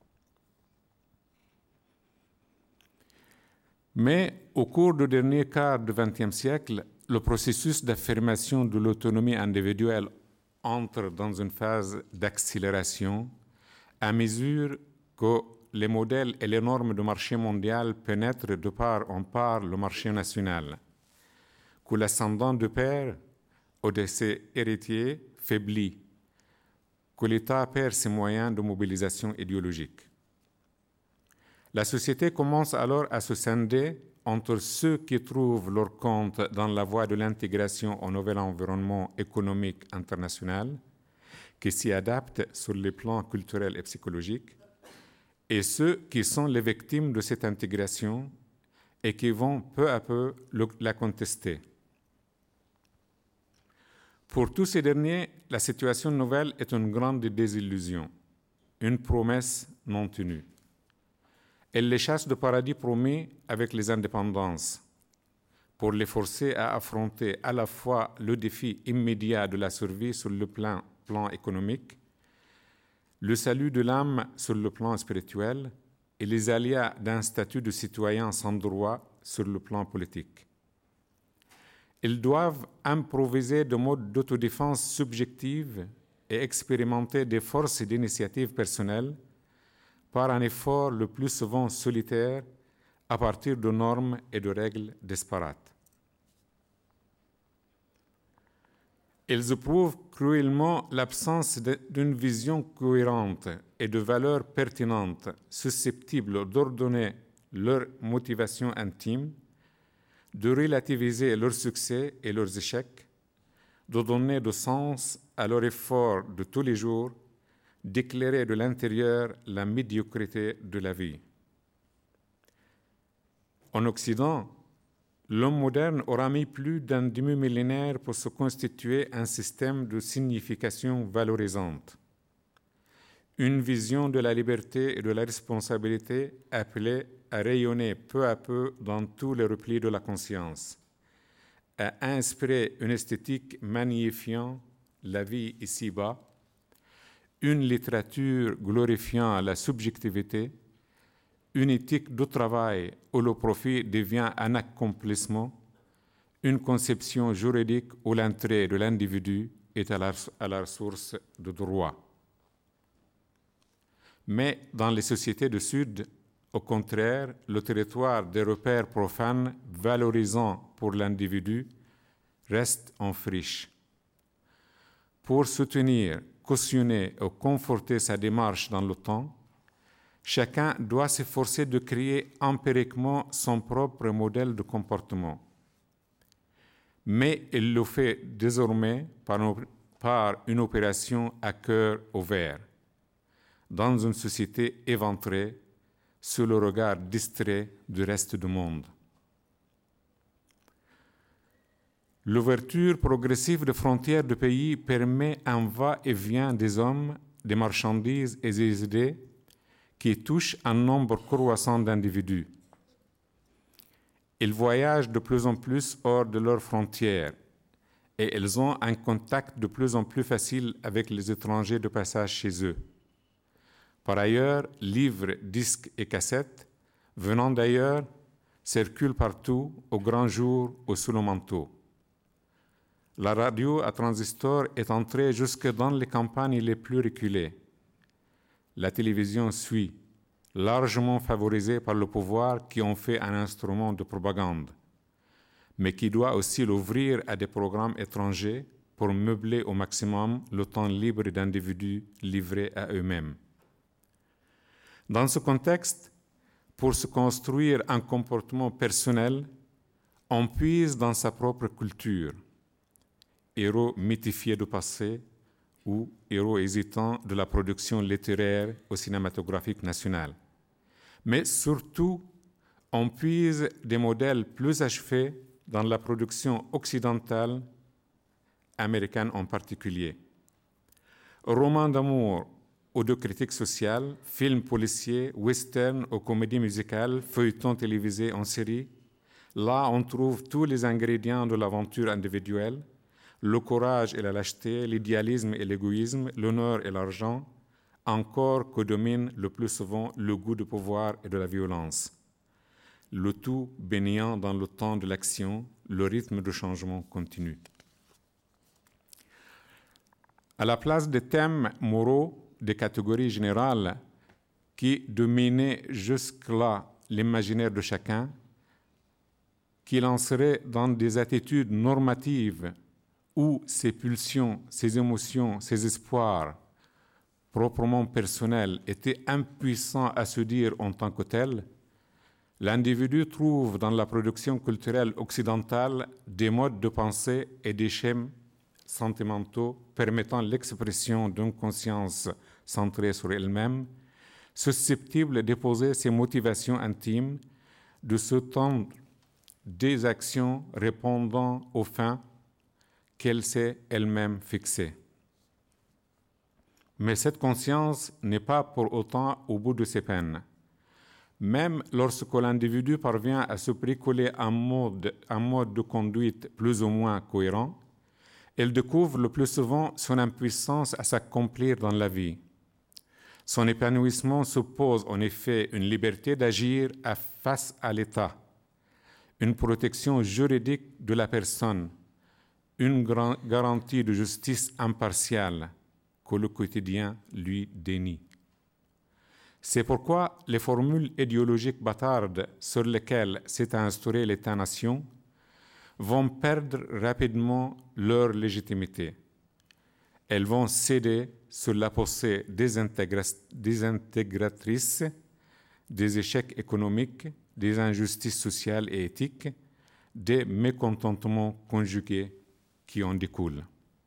Mais au cours du dernier quart du XXe siècle, le processus d'affirmation de l'autonomie individuelle entre dans une phase d'accélération à mesure que les modèles et les normes du marché mondial pénètrent de part en part le marché national, que l'ascendant du père ou de ses héritiers faiblit, que l'État perd ses moyens de mobilisation idéologique. La société commence alors à se scinder entre ceux qui trouvent leur compte dans la voie de l'intégration au nouvel environnement économique international, qui s'y adaptent sur les plans culturels et psychologiques, et ceux qui sont les victimes de cette intégration et qui vont peu à peu la contester. Pour tous ces derniers, la situation nouvelle est une grande désillusion, une promesse non tenue. Elle les chasse du paradis promis avec les indépendances, pour les forcer à affronter à la fois le défi immédiat de la survie sur le plan économique, le salut de l'âme sur le plan spirituel et les aléas d'un statut de citoyen sans droit sur le plan politique. Ils doivent improviser de modes d'autodéfense subjective et expérimenter des forces d'initiative personnelle par un effort le plus souvent solitaire à partir de normes et de règles disparates. Ils éprouvent cruellement l'absence d'une vision cohérente et de valeurs pertinentes susceptibles d'ordonner leur motivation intime, de relativiser leurs succès et leurs échecs, de donner du sens à leur effort de tous les jours, d'éclairer de l'intérieur la médiocrité de la vie. En Occident, l'homme moderne aura mis plus d'un demi-millénaire pour se constituer un système de signification valorisante, une vision de la liberté et de la responsabilité appelée à rayonner peu à peu dans tous les replis de la conscience. a inspiré une esthétique magnifiant la vie ici-bas, une littérature glorifiant la subjectivité, une éthique du travail où le profit devient un accomplissement, une conception juridique où l'entrée de l'individu est à la source de droit. Mais dans les sociétés du Sud, au contraire, le territoire des repères profanes valorisant pour l'individu reste en friche. Pour soutenir, cautionner ou conforter sa démarche dans le temps, chacun doit s'efforcer de créer empiriquement son propre modèle de comportement. Mais il le fait désormais par une opération à cœur ouvert, dans une société éventrée, sous le regard distrait du reste du monde. L'ouverture progressive des frontières du pays permet un va-et-vient des hommes, des marchandises et des idées qui touchent un nombre croissant d'individus. Ils voyagent de plus en plus hors de leurs frontières et ils ont un contact de plus en plus facile avec les étrangers de passage chez eux. Par ailleurs, livres, disques et cassettes, venant d'ailleurs, circulent partout, au grand jour ou sous le manteau. La radio à transistor est entrée jusque dans les campagnes les plus reculées. La télévision suit, largement favorisée par le pouvoir qui en fait un instrument de propagande, mais qui doit aussi l'ouvrir à des programmes étrangers pour meubler au maximum le temps libre d'individus livrés à eux-mêmes. Dans ce contexte, pour se construire un comportement personnel, on puise dans sa propre culture, héros mythifiés du passé ou héros hésitants de la production littéraire ou cinématographique nationale. Mais surtout, on puise des modèles plus achevés dans la production occidentale, américaine en particulier. Romans d'amour ou de critique sociale, films policiers, westerns ou comédies musicales, feuilletons télévisés en série, là on trouve tous les ingrédients de l'aventure individuelle, le courage et la lâcheté, l'idéalisme et l'égoïsme, l'honneur et l'argent, encore que domine le plus souvent le goût du pouvoir et de la violence. Le tout baignant dans le temps de l'action, le rythme de changement continu. À la place des thèmes moraux, des catégories générales qui dominaient jusque-là l'imaginaire de chacun, qui lanceraient dans des attitudes normatives où ses pulsions, ses émotions, ses espoirs proprement personnels étaient impuissants à se dire en tant que tels, l'individu trouve dans la production culturelle occidentale des modes de pensée et des schèmes sentimentaux permettant l'expression d'une conscience centrée sur elle-même, susceptible d'épouser ses motivations intimes, de se tendre des actions répondant aux fins qu'elle s'est elle-même fixée. Mais cette conscience n'est pas pour autant au bout de ses peines. Même lorsque l'individu parvient à se bricoler un mode de conduite plus ou moins cohérent, elle découvre le plus souvent son impuissance à s'accomplir dans la vie. Son épanouissement suppose en effet une liberté d'agir face à l'État, une protection juridique de la personne, une garantie de justice impartiale que le quotidien lui dénie. C'est pourquoi les formules idéologiques bâtardes sur lesquelles s'est instauré l'État-nation vont perdre rapidement leur légitimité. Elles vont céder sous la poussée désintégratrice des échecs économiques, des injustices sociales et éthiques, des mécontentements conjugués qui en découlent.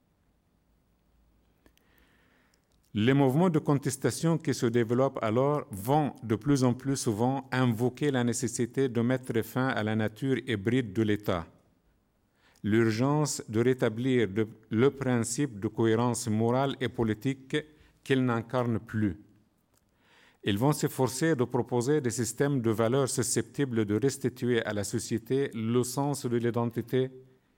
Les mouvements de contestation qui se développent alors vont de plus en plus souvent invoquer la nécessité de mettre fin à la nature hybride de l'État, l'urgence de rétablir le principe de cohérence morale et politique qu'il n'incarne plus. Ils vont s'efforcer de proposer des systèmes de valeurs susceptibles de restituer à la société le sens de l'identité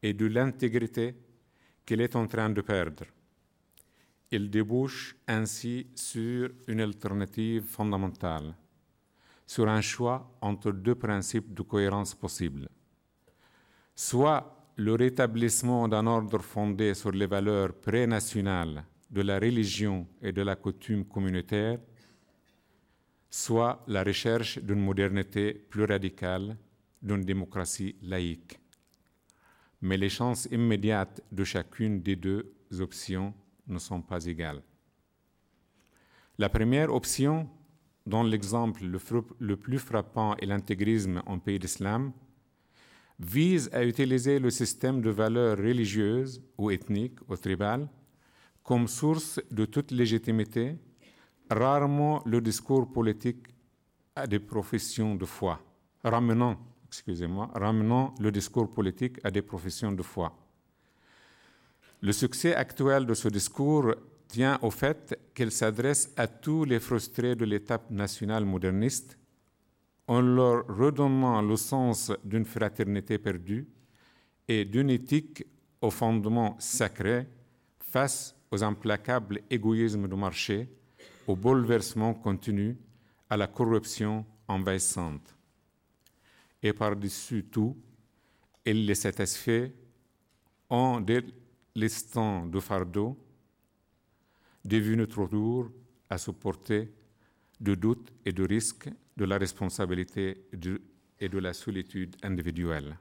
et de l'intégrité qu'il est en train de perdre. Il débouche ainsi sur une alternative fondamentale, sur un choix entre deux principes de cohérence possibles. Soit le rétablissement d'un ordre fondé sur les valeurs pré-nationales de la religion et de la coutume communautaire, soit la recherche d'une modernité plus radicale, d'une démocratie laïque. Mais les chances immédiates de chacune des deux options ne sont pas égales. La première option, dont l'exemple le plus frappant est l'intégrisme en pays d'islam, vise à utiliser le système de valeurs religieuses ou ethniques ou tribales comme source de toute légitimité, ramenant le discours politique à des professions de foi, ramenant le discours politique à des professions de foi. Le succès actuel de ce discours tient au fait qu'il s'adresse à tous les frustrés de l'étape nationale moderniste en leur redonnant le sens d'une fraternité perdue et d'une éthique au fondement sacré face aux implacables égoïsmes du marché, au bouleversement continu, à la corruption envahissante. Et par-dessus tout, il les satisfait en délestant de fardeau devenu trop lourd à supporter, de doutes et de risques, de la responsabilité et de la solitude individuelle.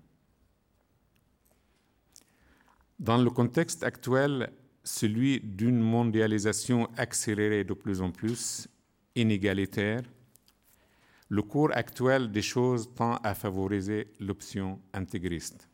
Dans le contexte actuel, celui d'une mondialisation accélérée de plus en plus, inégalitaire, le cours actuel des choses tend à favoriser l'option intégriste.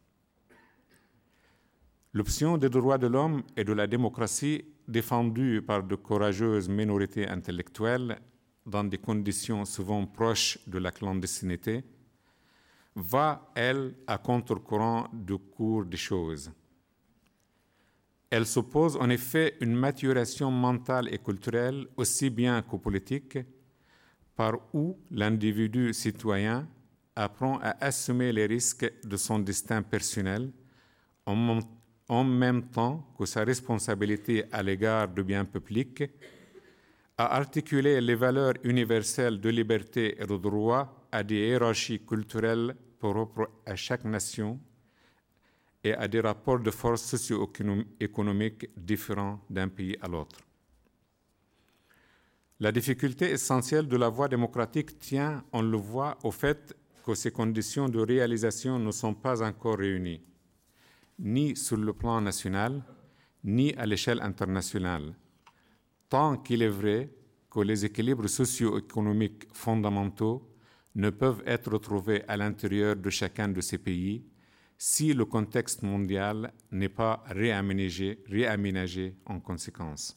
L'option des droits de l'homme et de la démocratie, défendue par de courageuses minorités intellectuelles dans des conditions souvent proches de la clandestinité, va, elle, à contre-courant du cours des choses. Elle suppose en effet une maturation mentale et culturelle aussi bien que politique, par où l'individu citoyen apprend à assumer les risques de son destin personnel en même temps que sa responsabilité à l'égard du bien public, à articuler les valeurs universelles de liberté et de droit à des hiérarchies culturelles propres à chaque nation et à des rapports de force socio-économiques différents d'un pays à l'autre. La difficulté essentielle de la voie démocratique tient, on le voit, au fait que ces conditions de réalisation ne sont pas encore réunies, ni sur le plan national, ni à l'échelle internationale, tant qu'il est vrai que les équilibres socio-économiques fondamentaux ne peuvent être retrouvés à l'intérieur de chacun de ces pays si le contexte mondial n'est pas réaménagé en conséquence.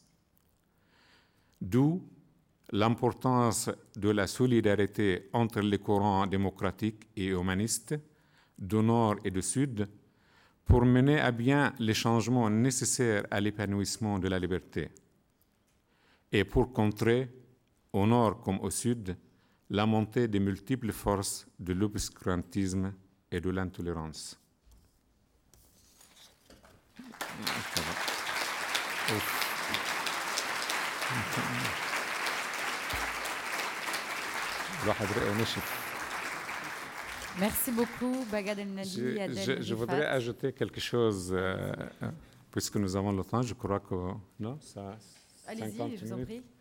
D'où l'importance de la solidarité entre les courants démocratiques et humanistes, du Nord et du Sud, pour mener à bien les changements nécessaires à l'épanouissement de la liberté, et pour contrer, au Nord comme au Sud, la montée des multiples forces de l'obscurantisme et de l'intolérance. Merci beaucoup, Bagad El-Nadi. Je voudrais ajouter quelque chose, puisque nous avons le temps, je crois que... Non, ça... Allez-y, je vous en prie.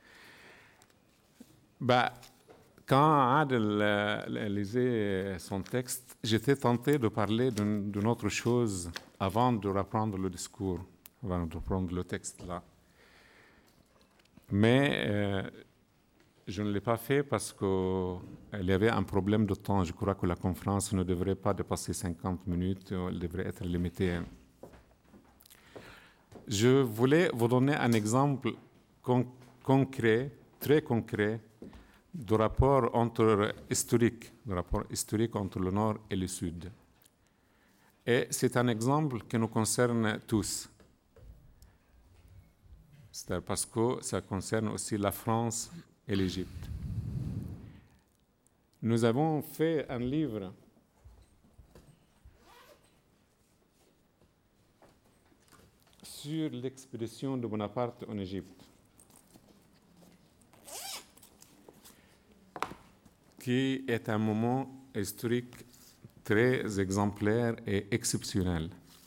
Quand Adel lisait son texte, j'étais tenté de parler d'une autre chose avant de reprendre le discours, avant de reprendre le texte là. Mais je ne l'ai pas fait parce qu'il y avait un problème de temps. Je crois que la conférence ne devrait pas dépasser 50 minutes, elle devrait être limitée. Je voulais vous donner un exemple concret, très concret, du rapport historique entre le Nord et le Sud. Et c'est un exemple qui nous concerne tous. C'est-à-dire parce que ça concerne aussi la France et l'Égypte. Nous avons fait un livre sur l'expédition de Bonaparte en Égypte, qui est un moment historique très exemplaire et exceptionnel.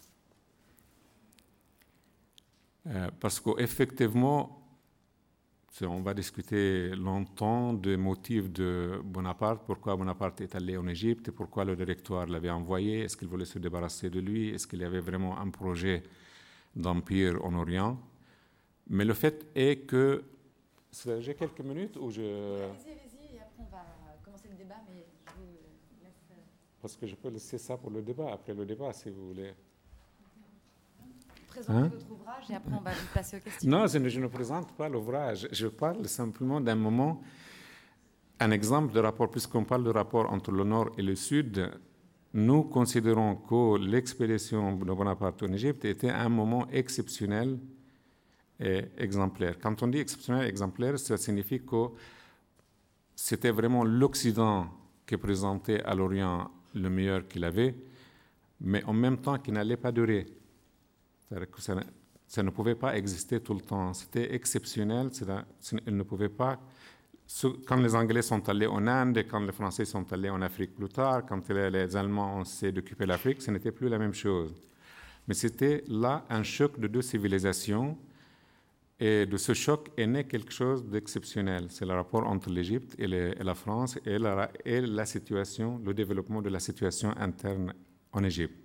Parce qu'effectivement, on va discuter longtemps des motifs de Bonaparte, pourquoi Bonaparte est allé en Égypte, pourquoi le directoire l'avait envoyé, est-ce qu'il voulait se débarrasser de lui, est-ce qu'il y avait vraiment un projet d'empire en Orient. Mais le fait est que... J'ai quelques minutes où je... Allez-y, et après on va commencer le débat, mais je vous laisse... Parce que je peux laisser ça pour le débat, après le débat, si vous voulez. Présentez votre ouvrage et après on va vous passer aux questions. Non, je ne présente pas l'ouvrage. Je parle simplement d'un moment, un exemple de rapport, puisqu'on parle de rapport entre le Nord et le Sud. Nous considérons que l'expédition de Bonaparte en Égypte était un moment exceptionnel et exemplaire. Quand on dit exceptionnel et exemplaire, ça signifie que c'était vraiment l'Occident qui présentait à l'Orient le meilleur qu'il avait, mais en même temps qui n'allait pas durer. C'est-à-dire que ça ne pouvait pas exister tout le temps. C'était exceptionnel. Il ne pouvait pas. Quand les Anglais sont allés en Inde, quand les Français sont allés en Afrique plus tard, quand les Allemands ont essayé d'occuper l'Afrique, ce n'était plus la même chose. Mais c'était là un choc de deux civilisations. Et de ce choc est né quelque chose d'exceptionnel. C'est le rapport entre l'Égypte et la France et la situation, le développement de la situation interne en Égypte.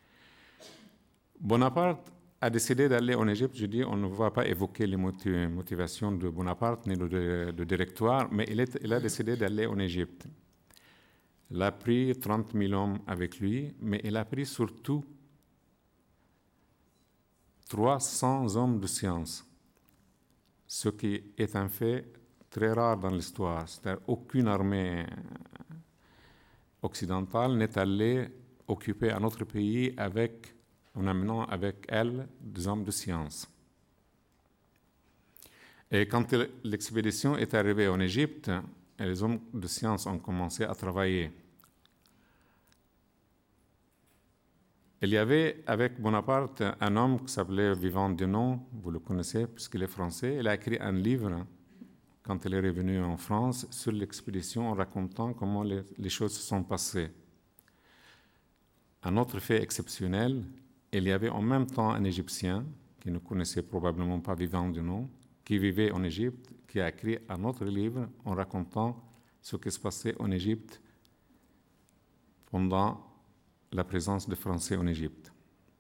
Bonaparte a décidé d'aller en Égypte. Je dis, on ne va pas évoquer les motivations de Bonaparte ni de directoire, mais il a décidé d'aller en Égypte. Il a pris 30 000 hommes avec lui, mais il a pris surtout 300 hommes de science, ce qui est un fait très rare dans l'histoire. C'est-à-dire aucune armée occidentale n'est allée occuper un autre pays en amenant avec elle des hommes de science. Et quand l'expédition est arrivée en Égypte, les hommes de science ont commencé à travailler. Il y avait avec Bonaparte un homme qui s'appelait Vivant Denon, vous le connaissez puisqu'il est français. Il a écrit un livre quand il est revenu en France sur l'expédition en racontant comment les choses se sont passées. Un autre fait exceptionnel, il y avait en même temps un Égyptien, qui ne connaissait probablement pas Vivant Denon, qui vivait en Égypte, qui a écrit un autre livre en racontant ce qui se passait en Égypte pendant la présence des Français en Égypte.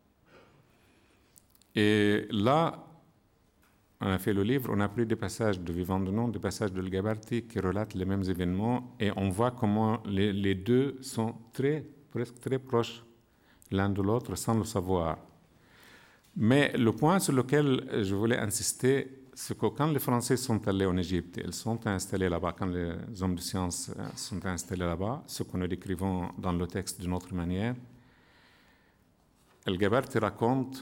Et là, on a fait le livre, on a pris des passages de Vivant Denon, des passages de Gabarty qui relatent les mêmes événements, et on voit comment les deux sont presque très proches l'un de l'autre sans le savoir. Mais le point sur lequel je voulais insister, c'est que quand les Français sont allés en Égypte, ils sont installés là-bas, quand les hommes de science sont installés là-bas, ce que nous décrivons dans le texte d'une autre manière, El-Gabarty raconte,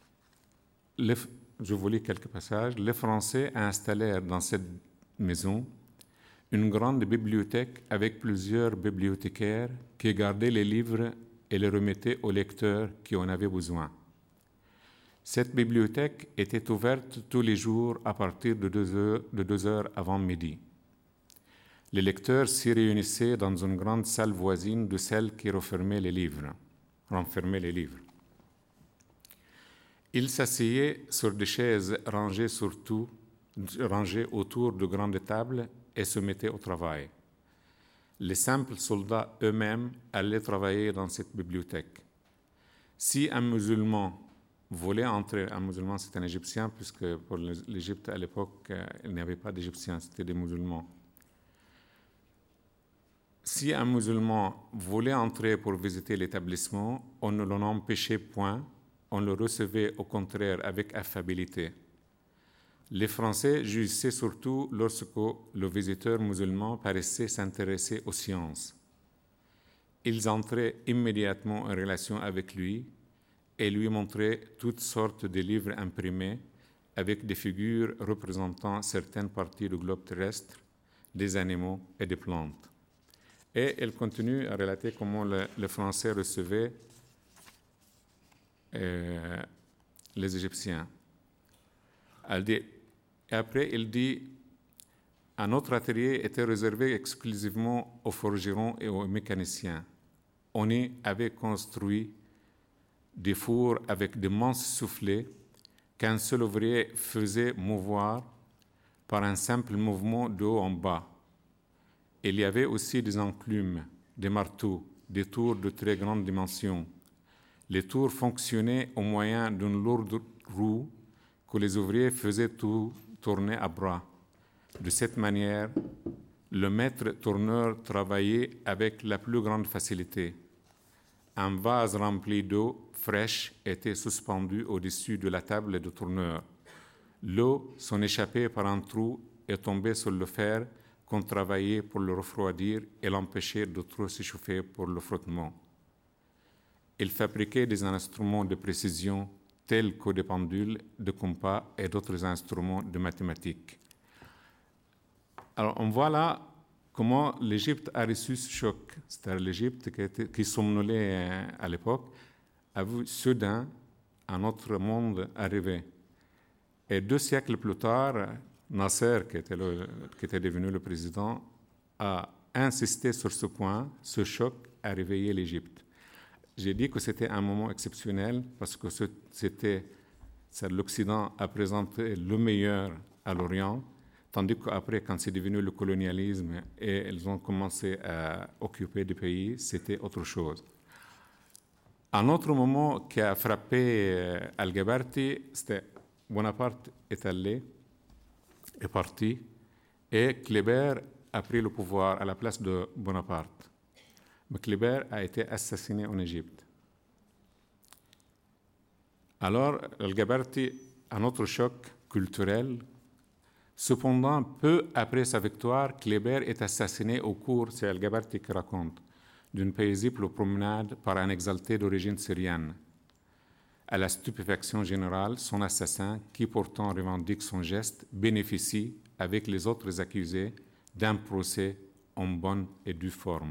je vous lis quelques passages, les Français installèrent dans cette maison une grande bibliothèque avec plusieurs bibliothécaires qui gardaient les livres et les remettaient aux lecteurs qui en avaient besoin. Cette bibliothèque était ouverte tous les jours à partir de 2 heures avant midi. Les lecteurs s'y réunissaient dans une grande salle voisine de celle qui renfermait les livres. Ils s'asseyaient sur des chaises rangées autour de grandes tables et se mettaient au travail. Les simples soldats eux-mêmes allaient travailler dans cette bibliothèque. Si un musulman voulait entrer, un musulman c'est un Égyptien, puisque pour l'Égypte à l'époque, il n'y avait pas d'Égyptiens, c'était des musulmans. Si un musulman voulait entrer pour visiter l'établissement, on ne l'en empêchait point, on le recevait au contraire avec affabilité. Les Français jugissaient surtout lorsque le visiteur musulman paraissait s'intéresser aux sciences. Ils entraient immédiatement en relation avec lui et lui montraient toutes sortes de livres imprimés avec des figures représentant certaines parties du globe terrestre, des animaux et des plantes. Et elle continue à relater comment les Français recevaient les Égyptiens. Et après, il dit, un autre atelier était réservé exclusivement aux forgerons et aux mécaniciens. On y avait construit des fours avec d'immenses soufflets qu'un seul ouvrier faisait mouvoir par un simple mouvement de haut en bas. Il y avait aussi des enclumes, des marteaux, des tours de très grande dimension. Les tours fonctionnaient au moyen d'une lourde roue que les ouvriers faisaient tourner à bras. De cette manière, le maître tourneur travaillait avec la plus grande facilité. Un vase rempli d'eau fraîche était suspendu au-dessus de la table de tourneur. L'eau s'en échappait par un trou et tombait sur le fer qu'on travaillait pour le refroidir et l'empêcher de trop s'échauffer pour le frottement. Il fabriquait des instruments de précision tels que des pendules, des compas et d'autres instruments de mathématiques. Alors, on voit là comment l'Égypte a reçu ce choc. C'est-à-dire l'Égypte qui somnolait à l'époque a vu soudain un autre monde arriver. Et 2 siècles plus tard, Nasser, qui était devenu le président, a insisté sur ce point. Ce choc a réveillé l'Égypte. J'ai dit que c'était un moment exceptionnel parce que l'Occident a présenté le meilleur à l'Orient, tandis qu'après, quand c'est devenu le colonialisme et ils ont commencé à occuper des pays, c'était autre chose. Un autre moment qui a frappé Al-Gabarti, c'était Bonaparte est parti, et Kléber a pris le pouvoir à la place de Bonaparte. Mais Kléber a été assassiné en Égypte. Alors, Al-Gabarti, un autre choc culturel. Cependant, peu après sa victoire, Kléber est assassiné au cours, c'est Al-Gabarti qui raconte, d'une paisible promenade par un exalté d'origine syrienne. À la stupéfaction générale, son assassin, qui pourtant revendique son geste, bénéficie, avec les autres accusés, d'un procès en bonne et due forme.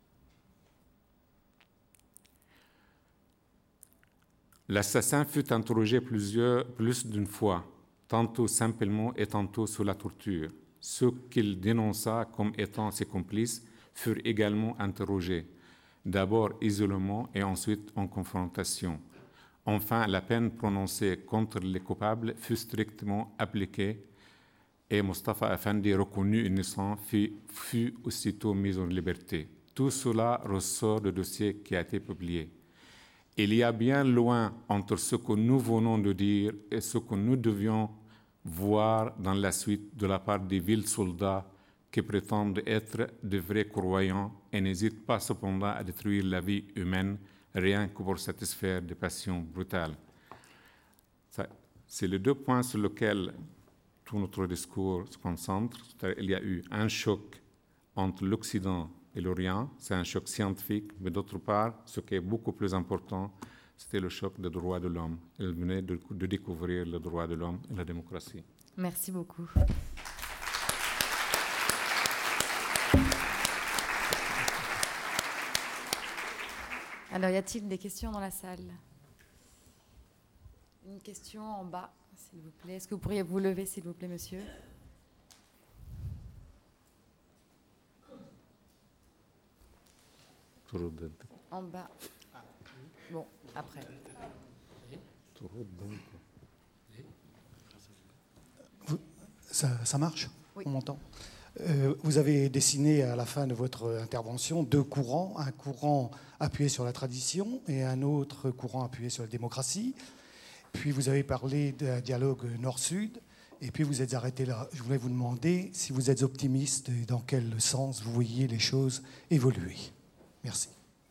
L'assassin fut interrogé plus d'une fois, tantôt simplement et tantôt sous la torture. Ceux qu'il dénonça comme étant ses complices furent également interrogés, d'abord isolément et ensuite en confrontation. Enfin, la peine prononcée contre les coupables fut strictement appliquée et Mustafa Afendi, reconnu innocent, fut aussitôt mis en liberté. Tout cela ressort du dossier qui a été publié. Il y a bien loin entre ce que nous venons de dire et ce que nous devions voir dans la suite de la part des vils soldats qui prétendent être de vrais croyants et n'hésitent pas cependant à détruire la vie humaine rien que pour satisfaire des passions brutales. C'est les 2 points sur lesquels tout notre discours se concentre. Il y a eu un choc entre l'Occident et l'Orient, c'est un choc scientifique, mais d'autre part, ce qui est beaucoup plus important, c'était le choc des droits de l'homme. Il venait de découvrir les droits de l'homme et la démocratie. Merci beaucoup. Alors, y a-t-il des questions dans la salle? Une question en bas, s'il vous plaît. Est-ce que vous pourriez vous lever, s'il vous plaît, monsieur? En bas. Bon, après. Ça marche? Oui. On m'entend? Vous avez dessiné à la fin de votre intervention 2 courants, un courant appuyé sur la tradition et un autre courant appuyé sur la démocratie. Puis vous avez parlé d'un dialogue nord-sud et puis vous êtes arrêté là. Je voulais vous demander si vous êtes optimiste et dans quel sens vous voyez les choses évoluer. Merci.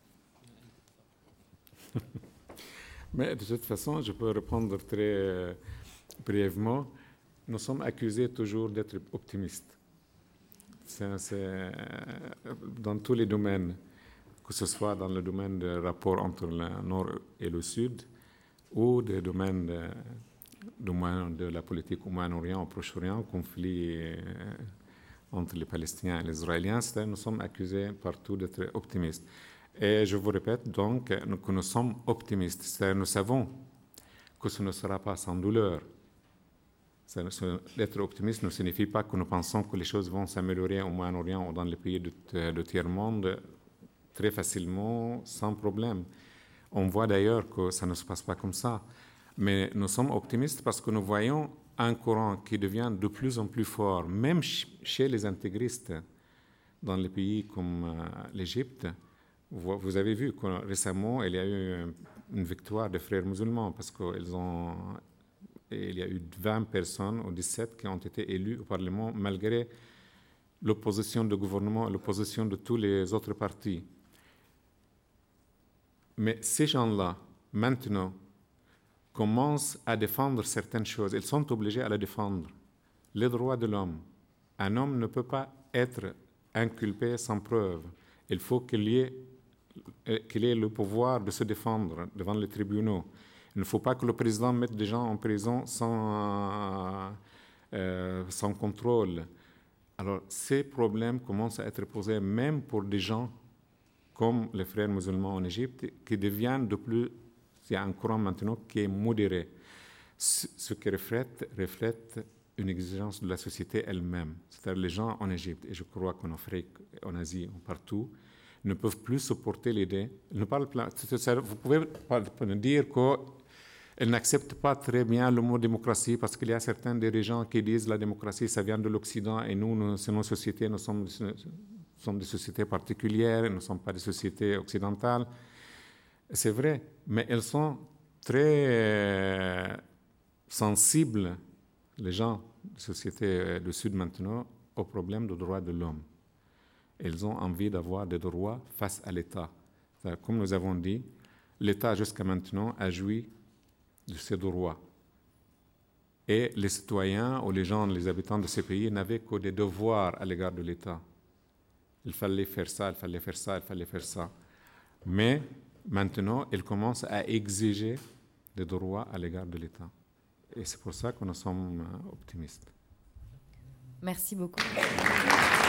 Mais de toute façon, je peux répondre très brièvement. Nous sommes accusés toujours d'être optimistes. C'est dans tous les domaines, que ce soit dans le domaine du rapport entre le Nord et le Sud, ou des domaines de la politique au Moyen-Orient, au Proche-Orient, conflit entre les Palestiniens et les Israéliens. Nous sommes accusés partout d'être optimistes. Et je vous répète donc que nous sommes optimistes. C'est-à-dire nous savons que ce ne sera pas sans douleur. D'être optimiste ne signifie pas que nous pensons que les choses vont s'améliorer au Moyen-Orient ou dans les pays de tiers-monde très facilement, sans problème. On voit d'ailleurs que ça ne se passe pas comme ça. Mais nous sommes optimistes parce que nous voyons un courant qui devient de plus en plus fort, même chez les intégristes dans les pays comme l'Égypte. Vous avez vu que récemment, il y a eu une victoire des frères musulmans parce qu'il y a eu 20 personnes ou 17 qui ont été élues au Parlement malgré l'opposition du gouvernement et l'opposition de tous les autres partis. Mais ces gens-là, maintenant, commencent à défendre certaines choses. Ils sont obligés à les défendre. Les droits de l'homme. Un homme ne peut pas être inculpé sans preuve. Il faut qu'il ait le pouvoir de se défendre devant les tribunaux. Il ne faut pas que le président mette des gens en prison sans contrôle. Alors, ces problèmes commencent à être posés même pour des gens comme les frères musulmans en Égypte, qui deviennent de plus... Il y a un courant maintenant qui est modéré, ce qui reflète une exigence de la société elle-même. C'est-à-dire les gens en Égypte, et je crois qu'en Afrique, en Asie, partout, ne peuvent plus supporter l'idée. Vous pouvez dire qu'ils n'acceptent pas très bien le mot démocratie parce qu'il y a certains dirigeants qui disent que la démocratie, ça vient de l'Occident et nous, c'est nos sociétés, nous sommes des sociétés particulières, nous ne sommes pas des sociétés occidentales. C'est vrai, mais elles sont très sensibles, les gens des sociétés du Sud maintenant, au problème des droits de l'homme. Ils ont envie d'avoir des droits face à l'État. Comme nous avons dit, l'État jusqu'à maintenant a joui de ses droits. Et les citoyens ou les gens, les habitants de ces pays n'avaient que des devoirs à l'égard de l'État. Il fallait faire ça, il fallait faire ça, il fallait faire ça. Mais maintenant, ils commencent à exiger des droits à l'égard de l'État. Et c'est pour ça que nous sommes optimistes. Merci beaucoup.